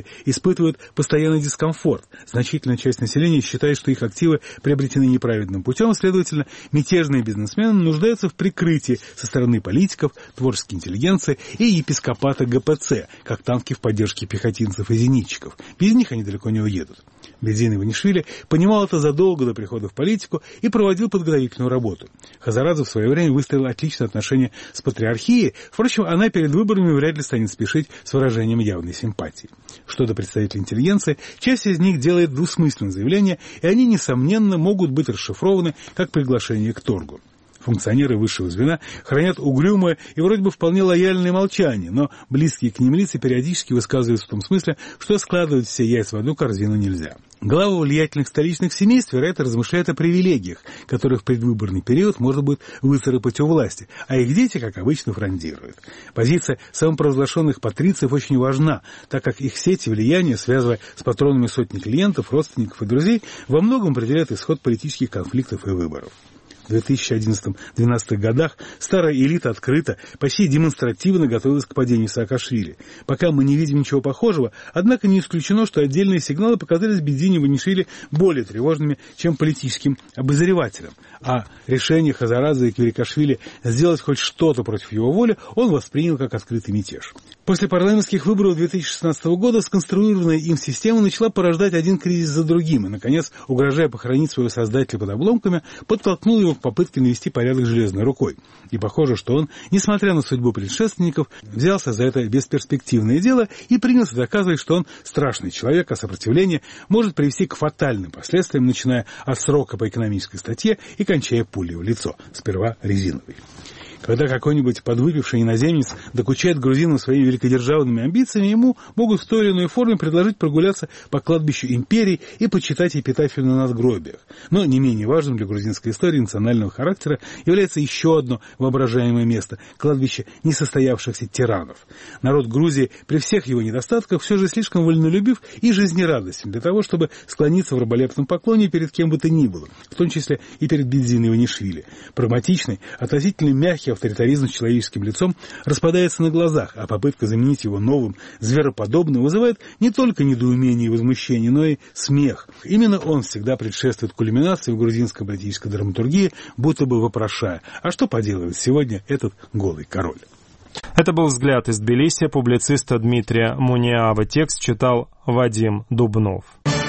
жители испытывают постоянный дискомфорт. Значительная часть населения считает, что их активы приобретены неправедным путем, следовательно, мятежные бизнесмены нуждаются в прикрытии со стороны политиков, творческой интеллигенции и епископата ГПЦ, как танки в поддержке пехотинцев и зенитчиков. Без них они далеко не уедут. Бедзин Иванишвили понимал это задолго до прихода в политику и проводил подготовительную работу. Хазарадзе в свое время выстроила отличные отношения с патриархией, впрочем, она перед выборами вряд ли станет спешить с выражением явной симпатии. Что до представителей интеллигенции, часть из них делает двусмысленные заявления, и они, несомненно, могут быть расшифрованы как приглашение к торгу. Функционеры высшего звена хранят угрюмое и вроде бы вполне лояльное молчание, но близкие к ним лица периодически высказываются в том смысле, что складывать все яйца в одну корзину нельзя. Главы влиятельных столичных семейств, вероятно, размышляют о привилегиях, которые в предвыборный период можно будет выцарапать у власти, а их дети, как обычно, фрондируют. Позиция самопровозглашенных патрициев очень важна, так как их сети влияния, связывая с патронами сотни клиентов, родственников и друзей, во многом определяют исход политических конфликтов и выборов. В 2011-2012 годах старая элита открыто, почти демонстративно готовилась к падению Саакашвили. Пока мы не видим ничего похожего, однако не исключено, что отдельные сигналы показались Бедзине Иванишвили более тревожными, чем политическим обозревателям. А решение Хазарадзе и Квирикашвили сделать хоть что-то против его воли он воспринял как открытый мятеж. После парламентских выборов 2016 года сконструированная им система начала порождать один кризис за другим и, наконец, угрожая похоронить своего создателя под обломками, подтолкнул его к попытке навести порядок железной рукой. И похоже, что он, несмотря на судьбу предшественников, взялся за это бесперспективное дело и принялся доказывать, что он страшный человек, а сопротивление может привести к фатальным последствиям, начиная от срока по экономической статье и кончая пулей в лицо, сперва резиновой. Когда какой-нибудь подвыпивший иноземец докучает грузинам своими великодержавными амбициями, ему могут в той или иной форме предложить прогуляться по кладбищу империи и почитать эпитафию на надгробиях. Но не менее важным для грузинской истории национального характера является еще одно воображаемое место – кладбище несостоявшихся тиранов. Народ Грузии при всех его недостатках все же слишком вольнолюбив и жизнерадостен для того, чтобы склониться в раболепном поклоне перед кем бы то ни было, в том числе и перед Бедзиной Иванишвили. Прагматичный, относительно мягкий авторитаризм с человеческим лицом распадается на глазах, а попытка заменить его новым, звероподобным вызывает не только недоумение и возмущение, но и смех. Именно он всегда предшествует кульминации в грузинской политической драматургии, будто бы вопрошая, а что поделывает сегодня этот голый король? Это был «Взгляд» из Тбилиси публициста Дмитрия Муниава. Текст читал Вадим Дубнов.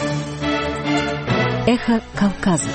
Эхо Кавказа.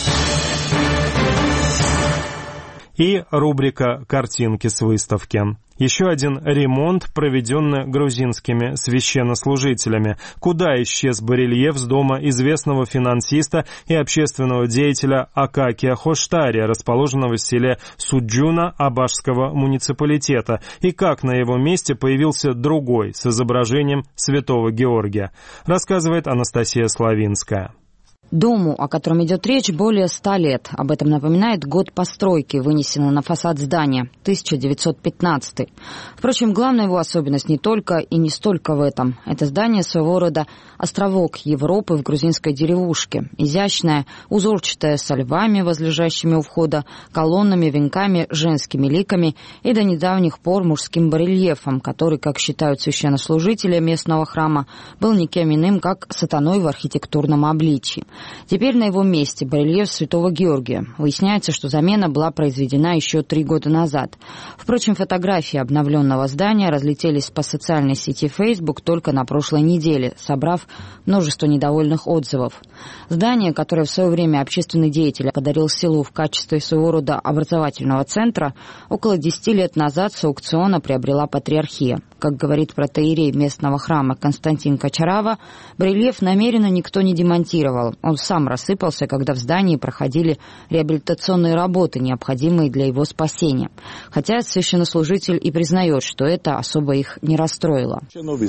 И рубрика «Картинки с выставки». Еще один ремонт, проведенный грузинскими священнослужителями. Куда исчез барельеф с дома известного финансиста и общественного деятеля Акакия Хоштария, расположенного в селе Суджуна Абашского муниципалитета, и как на его месте появился другой с изображением святого Георгия, рассказывает Анастасия Славинская. Дому, о котором идет речь, более 100 лет. Об этом напоминает год постройки, вынесенный на фасад здания, 1915. Впрочем, главная его особенность не только и не столько в этом. Это здание своего рода островок Европы в грузинской деревушке. Изящное, узорчатое, со львами, возлежащими у входа, колоннами, венками, женскими ликами и до недавних пор мужским барельефом, который, как считают священнослужители местного храма, был никем иным, как сатаной в архитектурном обличии. Теперь на его месте барельеф святого Георгия. Выясняется, что замена была произведена еще 3 года назад. Впрочем, фотографии обновленного здания разлетелись по социальной сети Facebook только на прошлой неделе, собрав множество недовольных отзывов. Здание, которое в свое время общественный деятель подарил селу в качестве своего рода образовательного центра, около 10 лет назад с аукциона приобрела патриархия. Как говорит протоиерей местного храма Константин Кочарава, барельеф намеренно никто не демонтировал. Он сам рассыпался, когда в здании проходили реабилитационные работы, необходимые для его спасения. Хотя священнослужитель и признает, что это особо их не расстроило.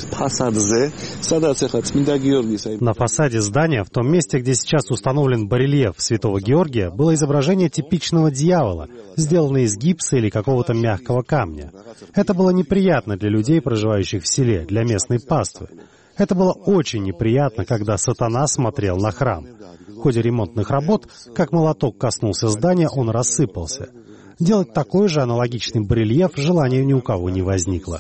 На фасаде здания, в том месте, где сейчас установлен барельеф святого Георгия, было изображение типичного дьявола, сделанное из гипса или какого-то мягкого камня. Это было неприятно для людей, проживающих в селе, для местной паствы. Это было очень неприятно, когда сатана смотрел на храм. В ходе ремонтных работ, как молоток коснулся здания, он рассыпался. Делать такой же аналогичный барельеф желания ни у кого не возникло.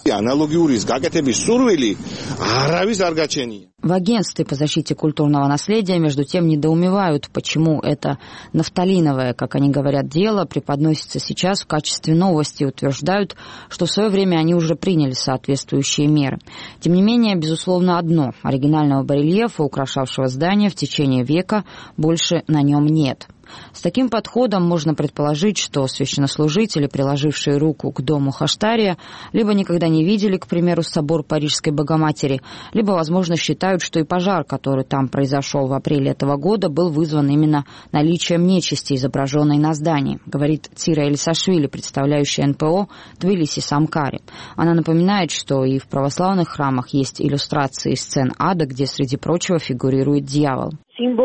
В агентстве по защите культурного наследия, между тем, недоумевают, почему это нафталиновое, как они говорят, дело преподносится сейчас в качестве новости и утверждают, что в свое время они уже приняли соответствующие меры. Тем не менее, безусловно, одно – оригинального барельефа, украшавшего здание в течение века, больше на нем нет. С таким подходом можно предположить, что священнослужители, приложившие руку к дому Хаштария, либо никогда не видели, к примеру, собор Парижской Богоматери, либо, возможно, считают, что и пожар, который там произошел в апреле этого года, был вызван именно наличием нечисти, изображенной на здании, говорит Цира Элисашвили, представляющая НПО Тбилиси-Самкари. Она напоминает, что и в православных храмах есть иллюстрации сцен ада, где, среди прочего, фигурирует дьявол.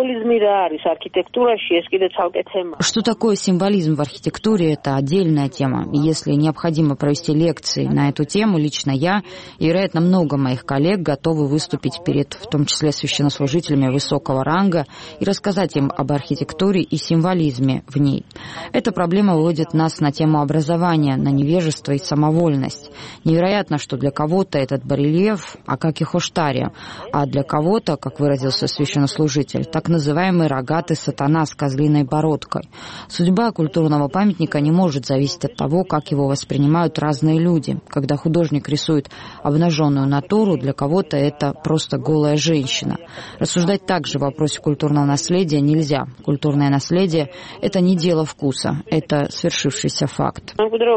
Что такое символизм в архитектуре, это отдельная тема. И если необходимо провести лекции на эту тему, лично я и, вероятно, много моих коллег готовы выступить перед, в том числе, священнослужителями высокого ранга и рассказать им об архитектуре и символизме в ней. Эта проблема выводит нас на тему образования, на невежество и самовольность. Невероятно, что для кого-то этот барельеф, а как и Хаштария, а для кого-то, как выразился священнослужитель, так называемый рогатый сатана с козлиной бородкой. Судьба культурного памятника не может зависеть от того, как его воспринимают разные люди. Когда художник рисует обнаженную натуру, для кого-то это просто голая женщина. Рассуждать также в вопросе культурного наследия нельзя. Культурное наследие – это не дело вкуса, это свершившийся факт.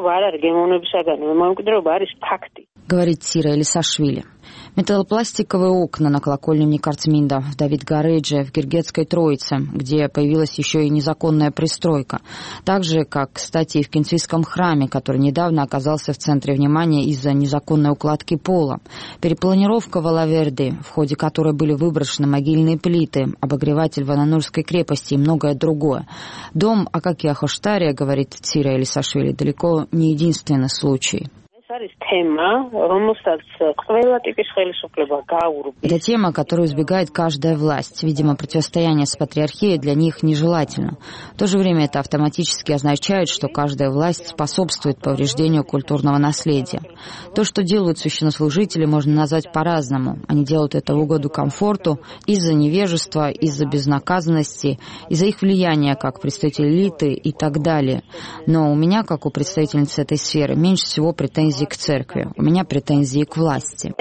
Говорит Цира Элисашвили. Металлопластиковые окна на колокольне Никарцминда в Давид-Гаредже в Гергетской Троице, где появилась еще и незаконная пристройка. Так же, как, кстати, и в Кентвийском храме, который недавно оказался в центре внимания из-за незаконной укладки пола. Перепланировка в Алаверди, в ходе которой были выброшены могильные плиты, обогреватель в Ананурской крепости и многое другое. Дом Акакия Хаштария, говорит Цира Элисашвили, далеко не единственный случай. Это тема, которую избегает каждая власть. Видимо, противостояние с патриархией для них нежелательно. В то же время это автоматически означает, что каждая власть способствует повреждению культурного наследия. То, что делают священнослужители, можно назвать по-разному. Они делают это в угоду комфорту, из-за невежества, из-за безнаказанности, из-за их влияния как представителей элиты и так далее. Но у меня, как у представительницы этой сферы, меньше всего претензий к церкви. У меня претензии к власти.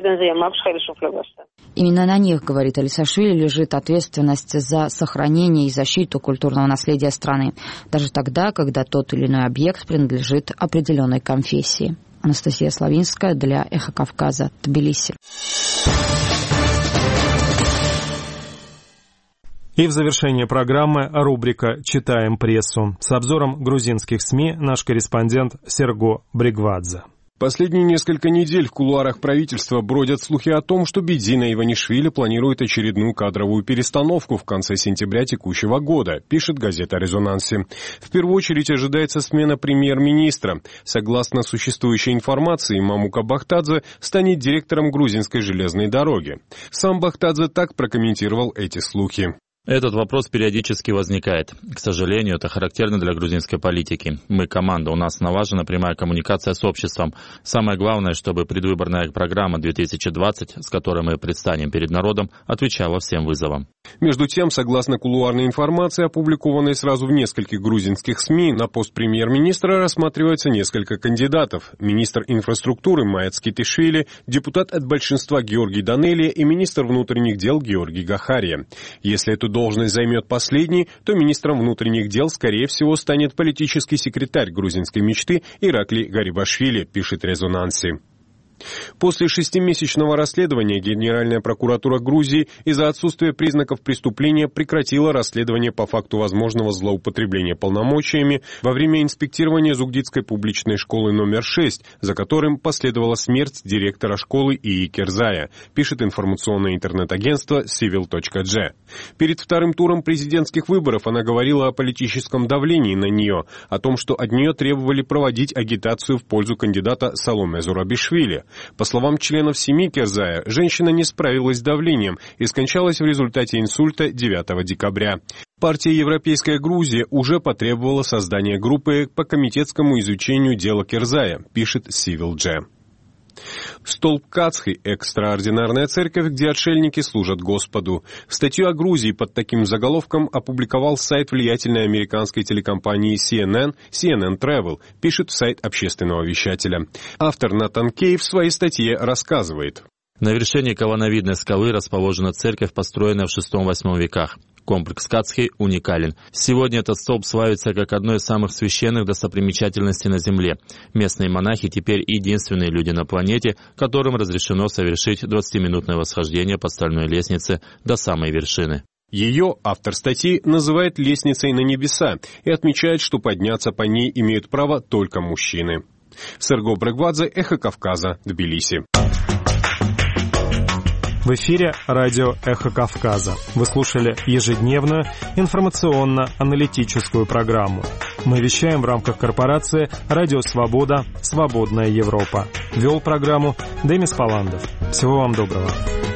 Именно на них, говорит Элисашвили, лежит ответственность за сохранение и защиту культурного наследия страны, даже тогда, когда тот или иной объект принадлежит определенной конфессии. Анастасия Славинская для Эхо Кавказа, Тбилиси. И в завершение программы рубрика «Читаем прессу». С обзором грузинских СМИ наш корреспондент Серго Бригвадзе. Последние несколько недель в кулуарах правительства бродят слухи о том, что Бедзина Иванишвили планирует очередную кадровую перестановку в конце сентября текущего года, пишет газета «Резонанси». В первую очередь ожидается смена премьер-министра. Согласно существующей информации, Мамука Бахтадзе станет директором грузинской железной дороги. Сам Бахтадзе так прокомментировал эти слухи. Этот вопрос периодически возникает. К сожалению, это характерно для грузинской политики. Мы команда, у нас налажена прямая коммуникация с обществом. Самое главное, чтобы предвыборная программа 2020, с которой мы предстанем перед народом, отвечала всем вызовам. Между тем, согласно кулуарной информации, опубликованной сразу в нескольких грузинских СМИ, на пост премьер-министра рассматривается несколько кандидатов. Министр инфраструктуры Маец Китишвили, депутат от большинства Георгий Данелия и министр внутренних дел Георгий Гахария. Если эту должность займет последний, то министром внутренних дел, скорее всего, станет политический секретарь грузинской мечты Ираклий Гарибашвили, пишет «Резонанси». После 6-месячного расследования Генеральная прокуратура Грузии из-за отсутствия признаков преступления прекратила расследование по факту возможного злоупотребления полномочиями во время инспектирования Зугдитской публичной школы номер 6, за которым последовала смерть директора школы Ии Керзая, пишет информационное интернет-агентство Civil.g. Перед вторым туром президентских выборов она говорила о политическом давлении на нее, о том, что от нее требовали проводить агитацию в пользу кандидата Саломе Зурабишвили. По словам членов семьи Керзая, женщина не справилась с давлением и скончалась в результате инсульта 9 декабря. Партия «Европейская Грузия» уже потребовала создания группы по комитетскому изучению дела Кирзая, пишет Civil.j. Столб Кацхи – экстраординарная церковь, где отшельники служат Господу. Статью о Грузии под таким заголовком опубликовал сайт влиятельной американской телекомпании CNN Travel, пишет сайт общественного вещателя. Автор Натан Кей в своей статье рассказывает. На вершине колонновидной скалы расположена церковь, построенная в VI-VIII веках. Комплекс Кацхи уникален. Сегодня этот столб славится как одно из самых священных достопримечательностей на Земле. Местные монахи теперь единственные люди на планете, которым разрешено совершить 20-минутное восхождение по стальной лестнице до самой вершины. Ее автор статьи называет лестницей на небеса и отмечает, что подняться по ней имеют право только мужчины. Серго Брегвадзе, Эхо Кавказа, Тбилиси. В эфире радио «Эхо Кавказа». Вы слушали ежедневную информационно-аналитическую программу. Мы вещаем в рамках корпорации «Радио Свобода. Свободная Европа». Вел программу Демис Паландов. Всего вам доброго.